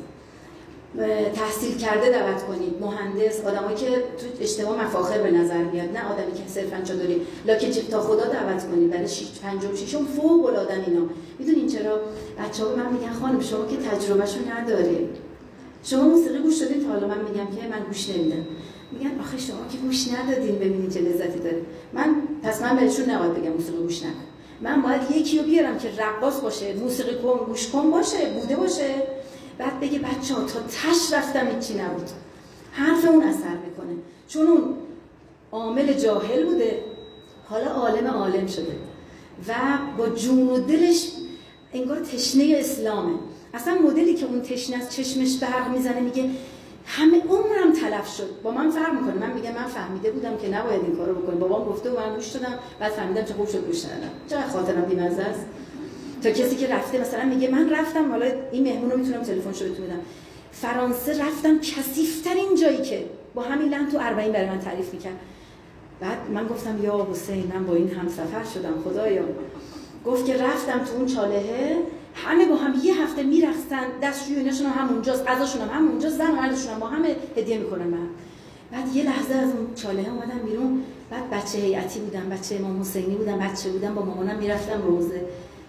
تحصیل کرده دعوت کنید، مهندس، آدمایی که تو اجتماع مفاخر به نظر میاد، نه آدمی که صرفاً چادری لاکه تا خدا دعوت کنید. برای شش پنجم ششم فوق العاده اینا. میدونین چرا بچه‌ها به من میگن خانم شما که تجربهشو نداری، شما موسیقی گوش دادین تا حالا؟ من میگم که من گوش نمیدم. میگن آخه شما که گوش ندادین ببینید چه لذتی داره. من پس من بهشون نباید بگم موسیقی گوش نکن. من باید یکی رو بیارم که رقاص باشه، موسیقی کن گوش کن باشه، بوده باشه، بعد بگه بچه‌ها تا تش رفتم هیچی نبود. حرف اون اثر میکنه، چون اون عامل جاهل بوده حالا عالم عالم شده و با جون و دلش انگار تشنه اسلامه. اصلا مدلی که اون تشنه از چشمش برق میزنه میگه همه عمرم تلف شد. با من فرق میکنه. من میگم من فهمیده بودم که نباید این کارو بکنم، بابام گفته و من گوش دادم، بعد فهمیدم که خوب شد گوش ندادم. چقدر خاطرم بی‌مزه است. تا کسی که رفته مثلا میگه من رفتم، حالا این مهمون رو میتونم تلفنشو بهتون بدم، فرانسه رفتم کثیف‌ترین جایی که با همین لحن تو اربعین برای من تعریف میکرد. بعد من گفتم یا حسین من با این همسفر شدم خدایا. گفت که رفتم تو اون چالهه همه با هم یه هفته میرقصن، دستشویی ایناشون هم همونجاست، غذاشون هم همونجاست، زن و مردشون هم با همه هدیه میکنن من. بعد یه لحظه از اون چالهه اومدم بیرون، بعد بچه هیئتی بودم، بچه امام حسینی بودم، بچه بودم، با مامانم میرفتم روزه.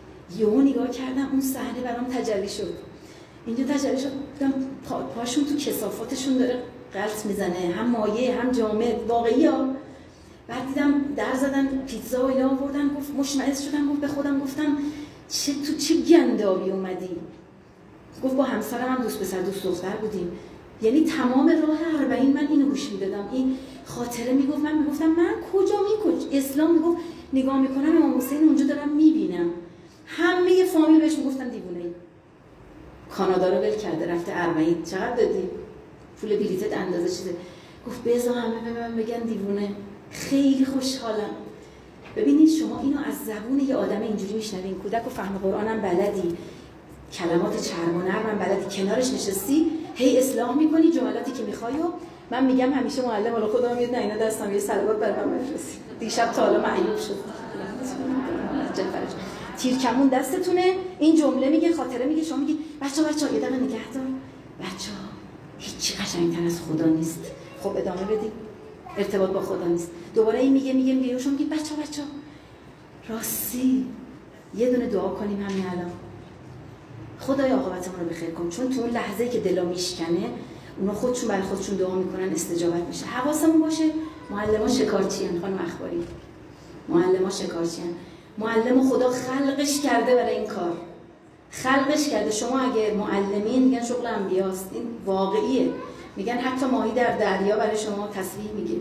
یهو نگاه کردم اون صحنه برام تجلی شد. اینجا تجلی شد دیدم پا، پاشون تو کثافتشون داره غلط میزنه، هم مایه هم جامد واقعی‌ها. بعد دیدم در زدن پیتزا و اینا آوردن، گفت مشمئز شدم، گفت به خودم گفتم چه تو چه گندابی اومدی؟ گفت با همسرم هم دوست پسر دوست دختر بودیم. یعنی تمام راه اربعین من اینو گوش میدادم. این خاطره میگفت، من میگفتم من کجا میکج اسلام میگفت نگاه میکنم امام حسین اونجا دارم میبینم. همه فامیل بهش میگفتن دیوونه ای. کانادا رو ول کرده رفته اربعین. چقدر دادی؟ پول بلیتت اندازه چیزه. گفت بذار همه به من بگن دیوونه. خیلی خوشحالم. ببینید شما اینو از زبون یه آدم اینجوری میشنوین، کودک و فهم قرآن هم بلدی، کلمات چرب و نرم هم بلدی، کنارش نشستی هی اصلاح میکنی جملاتی که میخوای. و من میگم همیشه معلم حالا خودم میاد نه اینا دستم یه صلوات برام بفرستی. دیشب تا حالا معیوب شد. تیرکمون دستتونه، این جمله میگه، خاطره میگه، شما میگی بچا بچا یه دقیقه نگه دار، بچا هیچی قشنگتر از خدا نیست. خب ادامه بدید. ارتباط با خدا نیست. دوباره این میگه میگه میگه شما میگید بچه بچه راستی یه دونه دعا کنیم همین الان، خدای عاقبتمون رو بخیر کن، چون تو اون لحظه‌ای که دلا میشکنه اونا خودشون برای خودشون دعا میکنن استجابت میشه. حواسمون باشه معلم‌ها شکارچیان. خانم اخباری معلم‌ها شکارچیان. معلم خدا خلقش کرده برای این کار، خلقش کرده. شما اگه معلمین میگن شغل انبیاست، این واقعیه. میگن حتی ماهی در دریا برای شما تسبیح میگه،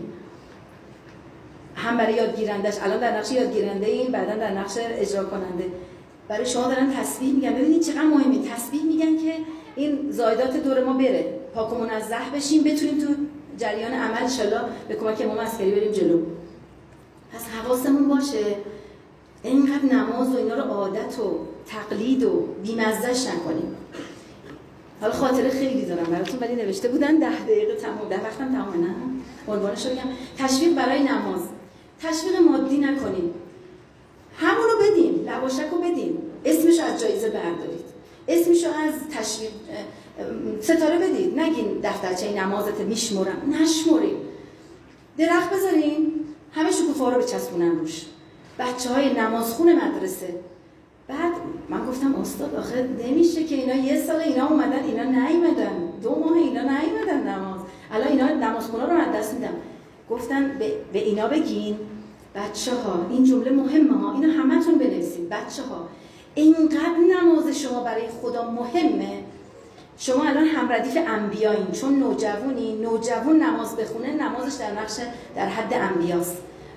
هم برای یادگیرندش. الان در نقش یادگیرنده این، بعداً در نقش اجرا کننده. برای شما دارن تسبیح میگن. ببینید چقدر مهمه. تسبیح میگن که این زایدات دور ما بره، پاک و منزه بشیم، بتونیم تو جریان عمل ان شاءالله به کمک امام عسکری بریم جلو. پس حواسمون باشه اینقدر نماز و اینا رو عادت و تقلید و بی‌مزه‌اش نکنیم. حالا خاطره خیلی دارم براتون، ولی نوشته بودن ده دقیقه تموم، ده وقتم تمومه. نه عنوانش رو میگم تشویق برای نماز. تشویق مادی نکنیم، همونو بدیم، لواشک رو بدیم، اسمشو از جایزه بردارید، اسمشو از تشویق ستاره بدید. نگین دفترچه نمازت میشمرم، نشمریم. درخت بذاریم همه شکوفه‌ها رو بچسبونن روش، بچه‌های نمازخون مدرسه. بعد من گفتم استاد آخه نمیشه که اینا یه سال اینا اومدن اینا نیومدن، دو ماه اینا نیومدن نماز، الان اینا نمازخونا رو از دست میدم. گفتن به, به اینا بگین بچه‌ها این جمله مهمه ها، اینو همتون بنویسید. بچه‌ها اینقدر نماز شما برای خدا مهمه، شما الان هم ردیف انبیایین، چون نوجوانی، نوجوان نماز بخونه نمازش در نقش در حد انبیاست.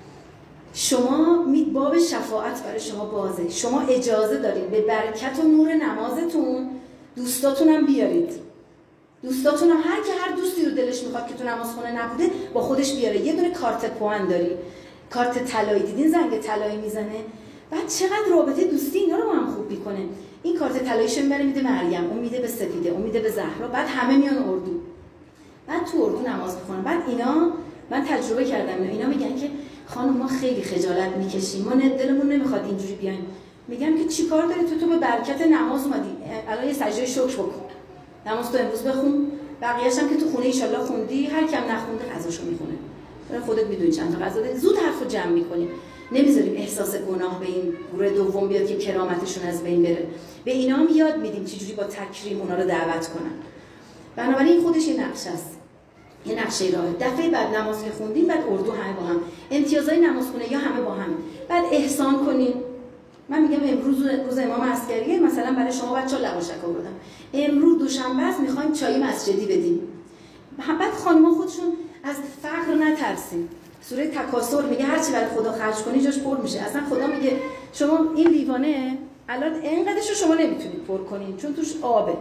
شما مید باب شفاعت برای شما بازه، شما اجازه دارید به برکت و نور نمازتون دوستاتون هم بیارید. دوستاتون هم هر که هر دوستی رو دلش میخواد که تو نمازخونه نبوده با خودش بیاره. یه دونه کارت پوان داری، کارت طلایی، دیدین زنگ طلایی میزنه؟ بعد چقدر رابطه دوستی اینا رو با هم خوب میکنه. این کارت طلاییشو میبره میده مریم، اون میده به سپیده، اون میده به زهرا، بعد همه میان اردو، بعد تو اردو نماز میخونن. بعد اینا من تجربه کردم اینا, اینا میگن که خانم ما خیلی خجالت میکشیم، ما دلمون نمیخواد اینجوری بیایم. میگم که چی کار داری تو تو به برکت نماز اومدی، الان یه سجده شکر بکن، نماز تو امروز بخون، بقیه‌اش هم که تو خونه ان شاءالله خوندی، هر کم نخونده قضاشو میخونه. خودت میدونی چند تا قضا داری، زود حرفو جمع میکنیم، نمیذاریم احساس گناه به این گروه دوم بیاد که کرامتشون از بین بره. به اینا هم یاد میدیم چجوری با تکریم اونا رو دعوت کنن. بنابراین خودش یه نقشه است، یه نقشه راه. دفعه بعد نماز که خوندیم بعد اردو همه با هم، امتیازهای نمازخونه یا همه با هم، بعد احسان کنیم. من میگم امروز روز امام عسکریه، مثلا برای شما بچه‌ها لواشک آوردم، امروز دوشنبه است میخوایم چای مسجدی بدیم. بعد خانم‌ها خودشون از فقر نترسین. سوره تکاثر میگه هر چی برای خدا خرج کنی جاش پر میشه. اصلا خدا میگه شما این لیوانه الان اینقدرش رو شما نمیتونید پر کنین چون توش آبه.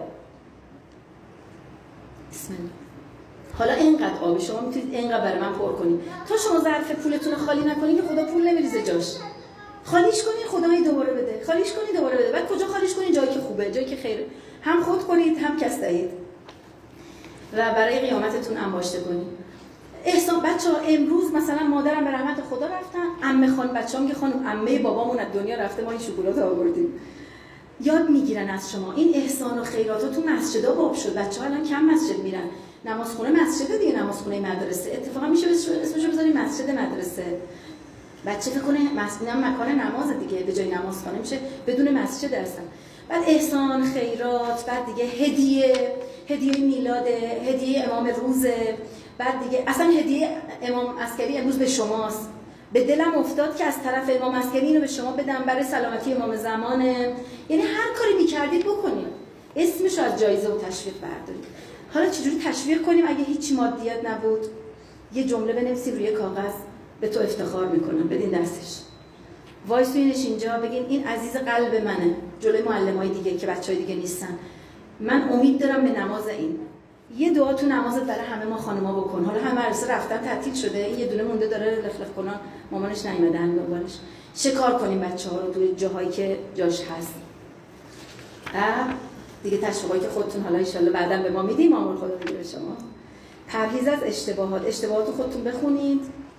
بسم الله. حالا اینقدر آبه شما میتونید اینقدر برای من پر کنید. تا شما ظرف پولتون رو خالی نکنین که خدا پول نمیریزه جاش. خالیش کنین خدای دوباره بده. خالیش کنین دوباره بده. بعد کجا خالیش کنین؟ جایی که خوبه، جایی که خیره. هم خود کنید هم کس دهید. و برای قیامتتون انباشته کنید. احسان بچه‌ها امروز مثلا مادرم به رحمت خدا رفتن، عمه خان بچه‌ام که خانم عمه بابامون از دنیا رفته، ما این شکلات آوردیم. یاد میگیرن از شما این احسان و خیرات. تو مسجدها باب شد، بچه‌ها الان کم مسجد میرن. نمازخونه مسجد دیگه، نمازخونه مدرسه. اتفاقا میشه اسمش رو بذاریم مسجد مدرسه. بچه فکر کنه مسجد مکان نماز دیگه، به جای نمازخانه میشه بدون مسجد هستن. بعد احسان خیرات، بعد دیگه هدیه، هدیه میلاد، هدیه امام روزه. بعد دیگه اصلا هدیه امام عسکری امروز به شماست. به دلم افتاد که از طرف امام عسکری اینو به شما بدم برای سلامتی امام زمانه. یعنی هر کاری میکردید بکنید، اسمش از جایزه و تشویق بردارید. حالا چجوری تشویق کنیم اگه هیچ مادیات نبود؟ یه جمله بنویسید روی کاغذ، به تو افتخار میکنم، بدین دستش. وایسینش اینجا بگین این عزیز قلب منه، جلوی معلمای دیگه که بچهای دیگه نیستن. من امید دارم به نماز این. یه دعا تو نمازت برای همه ما خانم‌ها بکن. حالا همه مدرسه رفتن تعطیل شده، این یه دونه مونده داره لخلخ کنن، مامانش نیومدن دنبالش. شکار کنیم بچه‌ها رو توی جاهایی که جاش هست. دیگه تشویقایی که خودتون حالا ان شاءالله بعداً به ما میدیم، مامور خدا میده به شما. پرهیز از اشتباهات، اشتباهات رو خودتون بخونید.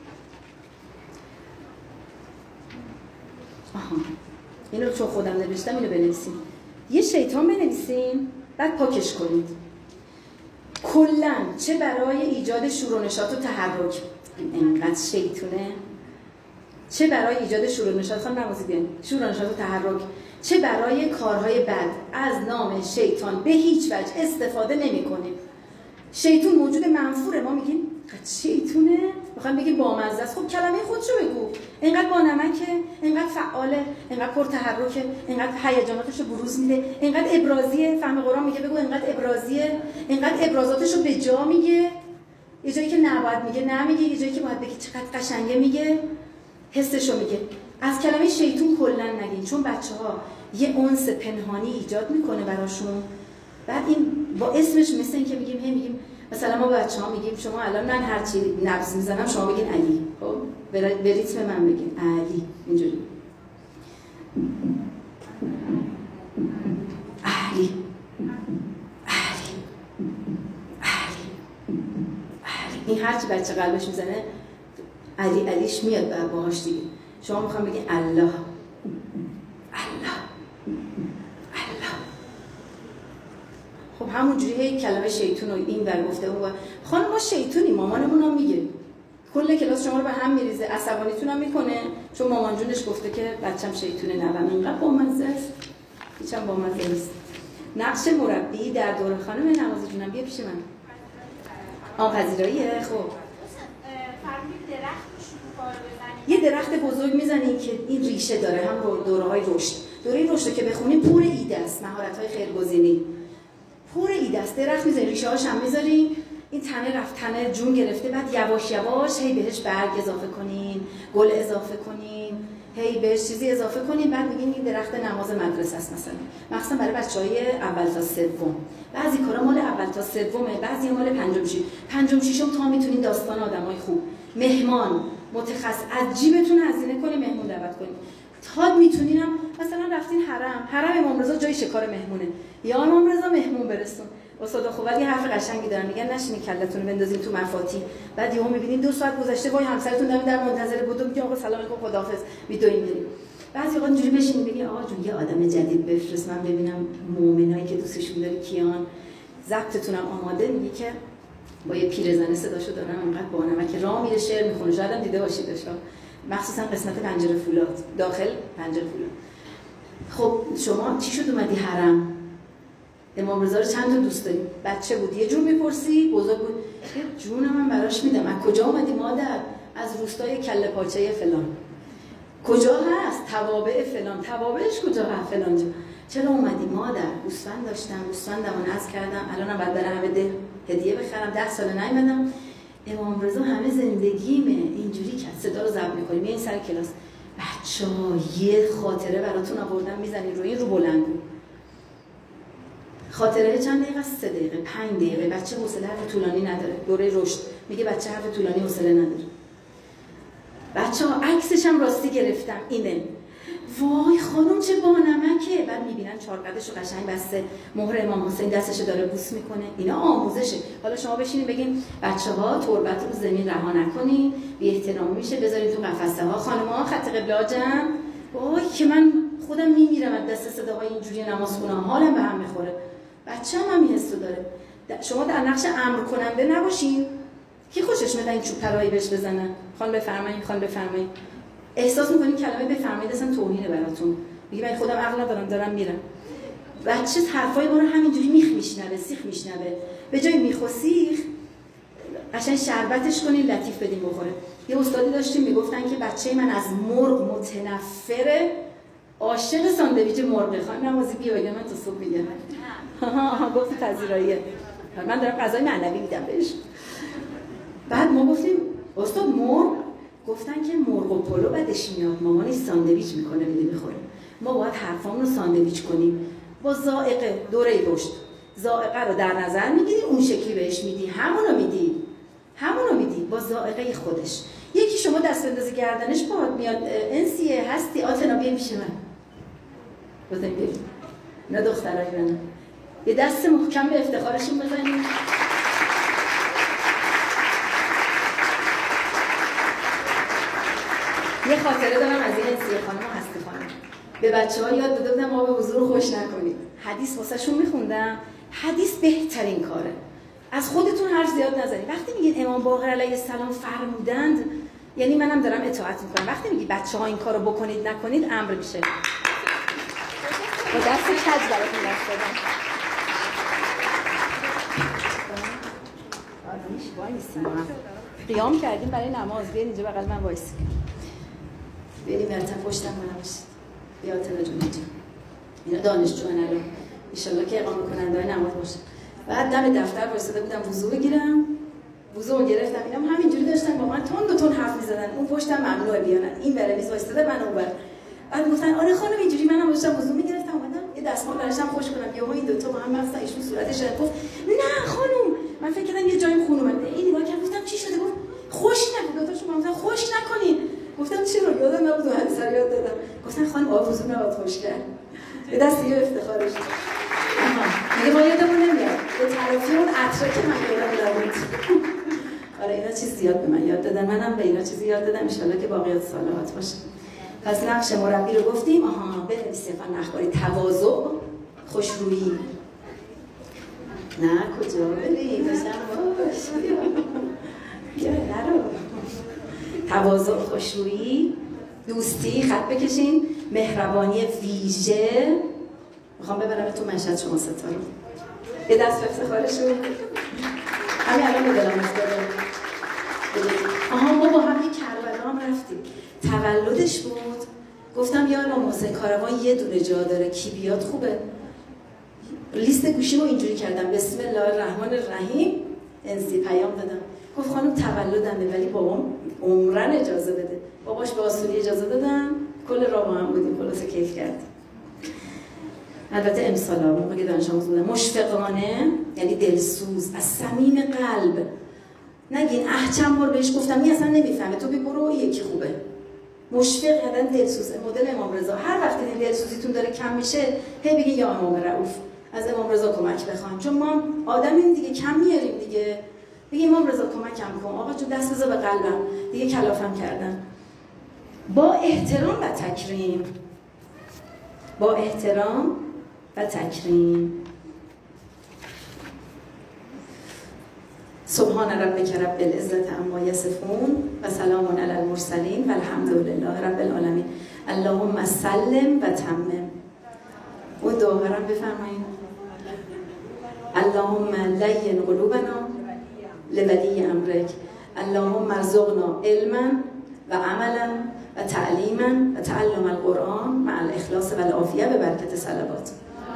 آها. اینو چون خودم نوشتم اینو بنویسیم. یه شیطان بنویسیم، بعد پاکش کنید. کلاً چه برای ایجاد شور و نشاط و تحرک، اینقدر شیطونه، چه برای ایجاد شور و نشاط، خانم نمازی بیان، شور و نشاط و تحرک، چه برای کارهای بد از نام شیطان به هیچ وجه استفاده نمی کنیم. شیطون موجود منفوره، ما میگیم شیطونه، میخوایم بگیم بامزه است. خب کلمه خودشو بگو، اینقدر با نمکه، اینقدر فعاله، اینقدر پرتحرکه، اینقدر هیجاناتشو بروز میده، اینقدر ابرازیه. فهم قرآن میگه بگو اینقدر ابرازیه، اینقدر ابرازاتشو به جا میگه، یه جایی که نباید میگه نمیگه، یه جایی که باید بگه چقدر قشنگه میگه، حسشو میگه. از کلمه شیطون کلا نگین، چون بچه‌ها یه انس پنهانی ایجاد میکنه براشون. بعد این با اسمش مثل این که میگیم هی میگیم مثلا ما بچه‌ها میگیم شما الان من هر چی نبض میزنم شما بگین علی، خب به ریتم من بگین علی، اینجوری علی علی علی علی. این هر چی بچه قلبش میزنه علی علیش میاد باهاش دیگه. شما میخوام بگین الله الله الله. خب همونجوری هی کلمه شیطون رو این ور گفته اون ور. خانم ما شیطونی، مامانمون هم میگه کل کلاس شما رو به هم میریزه، عصبانیتون هم میکنه چون مامان جونش گفته که بچم شیطونه. نبم اینقدر بامزه است، هیچ هم بامزه نیست. نقش مربی در دور خانم نمازی جونم بیا پیش من. آن پذیراییه. خب یه درخت بزرگ میزنی که این ریشه داره، هم دوره‌های رشد. دوره رشد رو که بخونیم پور ایده است، مهارت‌های خیرگزینی پور ایده است. درخت میزنی، ریشه‌هاش هم میذارین، این تنه رفت تنه جون گرفته، بعد یواش یواش هی بهش برگ اضافه کنین، گل اضافه کنین، هی بهش چیزی اضافه کنین، بعد میگین این درخت نماز مدرسه است مثلا. مخصوصا برای بچهای اول تا سوم. بعضی کارا مال اول تا سومه، بعضی مال پنجم ششم. پنجم ششم تا میتونین داستان آدمای خوب، مهمان، متخصص از جیبتون هزینه کنین مهمون دعوت کنین. تا میتونینم مثلا رفتین حرم، حرم امام رضا جای شکار مهمونه، یا امام رضا مهمون برسون. استاد خوبت یه حرف قشنگی دارن، میگن نشینین کلتون رو بندازین تو مفاتی، بعد یهو میبینین دو ساعت گذشته وای همسرتون دارن در منتظر بود، میگه آقا سلام علیکم خداحافظ ویدیو میگیریم. بعضی وقت اینجوری بشینین بگین آقا جون یه آدم جدید بفرست من ببینم مؤمنایی که دوستشون داره کیان، ضبطتونم آماده. میگه که با یه پیرزنه صداشو دارم انقدر بانمه که راه میره شعر میخونه، شاید هم دیده باشیدش، مخصوصا قسمت پنجره فولاد، داخل پنجره فولاد. خب شما چی شد اومدی حرم؟ امام رضا رو چند تا دوست داری؟ بچه بود یه جور میپرسی، بزرگ بود یه جونم من براش میدم. از کجا اومدی مادر؟ از روستای کله پاچه فلان. کجا هست؟ توابع فلان. توابعش کجا هست؟ فلان جا. چرا اومدی مادر؟ گوسفند داشتم، گوسفندمو نذر کردم، الانم بعد برم همه هدیه بخرم، ده سال نیومدم. امام رضا همه زندگیمه اینجوری کرد. صدا رو ضبط می‌کنیم این سر کلاس. بچه‌ها یه خاطره براتون آوردم میزنید روی رو بلند. خاطره چند دقیقه است؟ سه دقیقه، پنج دقیقه. بچه حوصله حرف طولانی نداره. دوره رشد میگه بچه حرف طولانی حوصله نداره. بچه‌ها عکسش هم راستی گرفتم اینه. وای خانم چه بانمکه. بعد میبینن چارقدش رو قشنگ بسته، مهر امام حسین دستش داره بوس میکنه. اینا آموزشه. حالا شما بشینید بگین بچه‌ها تربت رو زمین رها نکنین، بی احترامی میشه، بذارین تو قفسه ها. خانم‌ها خط قبله جمع. وای که من خودم میمیرم از دست صداهای اینجوری نماز خونم، حالم به هم میخوره. بچه‌م هم این حسو داره. شما در نقش امر کننده نباشین. کی خوشش میاد این چوب پرایی بهش بزنن؟ خان بفرمایید، خان بفرمایید. احساس می‌کنین کلمه بفرمایید اصلا توهینه براتون. میگه من خودم عقل ندارم دارم میرم. بچه حرفای ما رو همینجوری میخ میشنوه، سیخ میشنوه. به جای میخ و سیخ قشنگ شربتش کنین، لطیف بدین بخوره. یه استادی داشتیم میگفتن که بچه من از مرغ متنفره، عاشق ساندویچ مرغ. خانم نمازی بیا بگم من تو صبح میگم. ها گفت پذیراییه. من دارم غذای معنوی میدم بهش. بعد ما گفتیم استاد مرغ، گفتن که مرغ و پلو بدش میاد، مامانی ساندویچ میکنه میده میخوره. ما باید حرفامون رو ساندویچ کنیم با ذائقه. دوره رشد ذائقه رو در نظر میگیری، اون شکلی بهش میدی، همونو میدی، همونو میدی با ذائقه خودش. یکی شما دست بندازی گردنش باهات میاد انسیه هستی آتنا بیا میشه من بزنیم بریم. نه دخترای منه. یه دست محکم به افتخارشون بزنیم. یه خاطره دارم از این انسیه خانم و هستی خانم. به بچه ها یاد داده بودم ما به حضور خوش نکنید. حدیث واسه شون میخوندم. حدیث بهترین کاره. از خودتون حرف زیاد نزنید. وقتی میگین امام باقر علیه السلام فرمودند، یعنی منم دارم اطاعت میکنم. وقتی میگی بچه‌ها این کارو بکنید نکنید، امر میشه. با دست کج براتون دست دادم. آرامش وایسیم. قیام کردیم برای نماز. بیاین اینجا بغل من وایسیم. بریم براتون پشتم من باشید. بیا تلا جون اینجا. اینا دانشجوان الان. ان شاءالله که اقامه کننده‌های نماز باشه. بعد دم دفتر وایساده بودم وضو بگیرم. وضو گرفتم. اینا هم همینجوری داشتن با من تون دو تون حرف می‌زدن. اون پشتم ممنوعه بیانن. این بره میز وایساده من اون بر. بعد گفتن آره خانم اینجوری منم داشتم وضو می‌گرفتم اومدم یه دستمال براشم خوش کنم. یهو این دو تا با هم مفصل ایشون صورتش گفت نه خانم من فکر کردم یه جایی خون اومده. این نگاه کردم گفتم چی شده؟ گفت خوش نکن. دو تاشون گفتن خوش نکنین. گفتم چرا؟ یادم نبود اون حدیث رو یاد دادم. گفتن خانم آب وضو نباید خوش کرد. به دست دیگه افتخارش. میگه ما یادمون نمیاد. به طرفی اون عطر که من یادم نبود. آره اینا چیز زیاد به من یاد دادن. منم به اینا چیزی یاد دادم. ان شاءالله که باقیات صالحات باشه. پس نقش مربی رو گفتیم. آها بنویسید فن اخباری تواضع خوشرویی. نه کجا بریم؟ داشتم باش. بیا نرو. تواضع خوشرویی، دوستی خط بکشین، مهربانی ویژه. میخوام ببرم تو مشهد شما ستا رو. یه دست به افتخارشون. همین الان به دلم افتاده. آها ما با هم یه کربلا هم رفتیم. تولدش بود. گفتم یا امام حسین کاروان یه دونه جا داره کی بیاد خوبه. لیست گوشیمو اینجوری کردم بسم الله الرحمن الرحیم انسی پیام دادم. گفت خانم تولدمه ولی بابام عمرن اجازه بده. باباش به آسونی اجازه دادم. کل راه با هم بودیم خلاصه کیف کرد. البته امسالا موقع که دانش آموز بودم مشفقانه یعنی دلسوز از صمیم قلب. نگین اه چند بار بهش گفتم این اصلا نمیفهمه تو بی برو یکی خوبه. مشفق یعنی دلسوز. مدل امام رضا هر وقت این دلسوزیتون داره کم میشه هی بگی یا امام رؤوف از امام رضا کمک بخوایم چون ما آدمیم دیگه کم میاریم دیگه. بگی امام رضا کمکم کن آقا چون دست بزن به قلبم دیگه کلافم کردم. با احترام و تکریم. با احترام و تکریم. سبحان ربک رب العزة عما یصفون و سلام علی المرسلین و الحمد لله رب العالمین. اللهم سلم و تمم. اون دعا رو بفرمایید. اللهم لین قلوبنا لولی امرک. اللهم ارزقنا علما و عملا و تعلیما و تعلم القرآن مع الاخلاص و العافیه به برکت صلوات.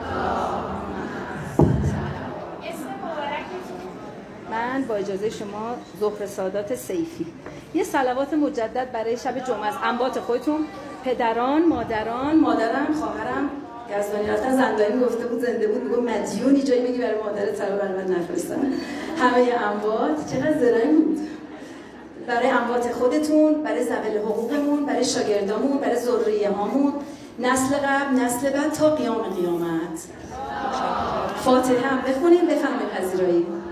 من با اجازه شما ظهر سادات سیفی یه صلوات مجدد برای شب جمعه از انبات خودتون پدران مادران مادرم خواهرم یزدانی رفتن زندانی گفته بود زنده بود میگم مدیونی جایی بگی برای مادرت سلام برای من نفرستن. همه انبات چقدر زرنگ بود. برای انبات خودتون برای ذوی حقوقمون برای شاگردامون برای ذریه هامون نسل قبل نسل بعد تا قیام قیامت. فاتحه هم بخونیم بفهمید پذیرایی.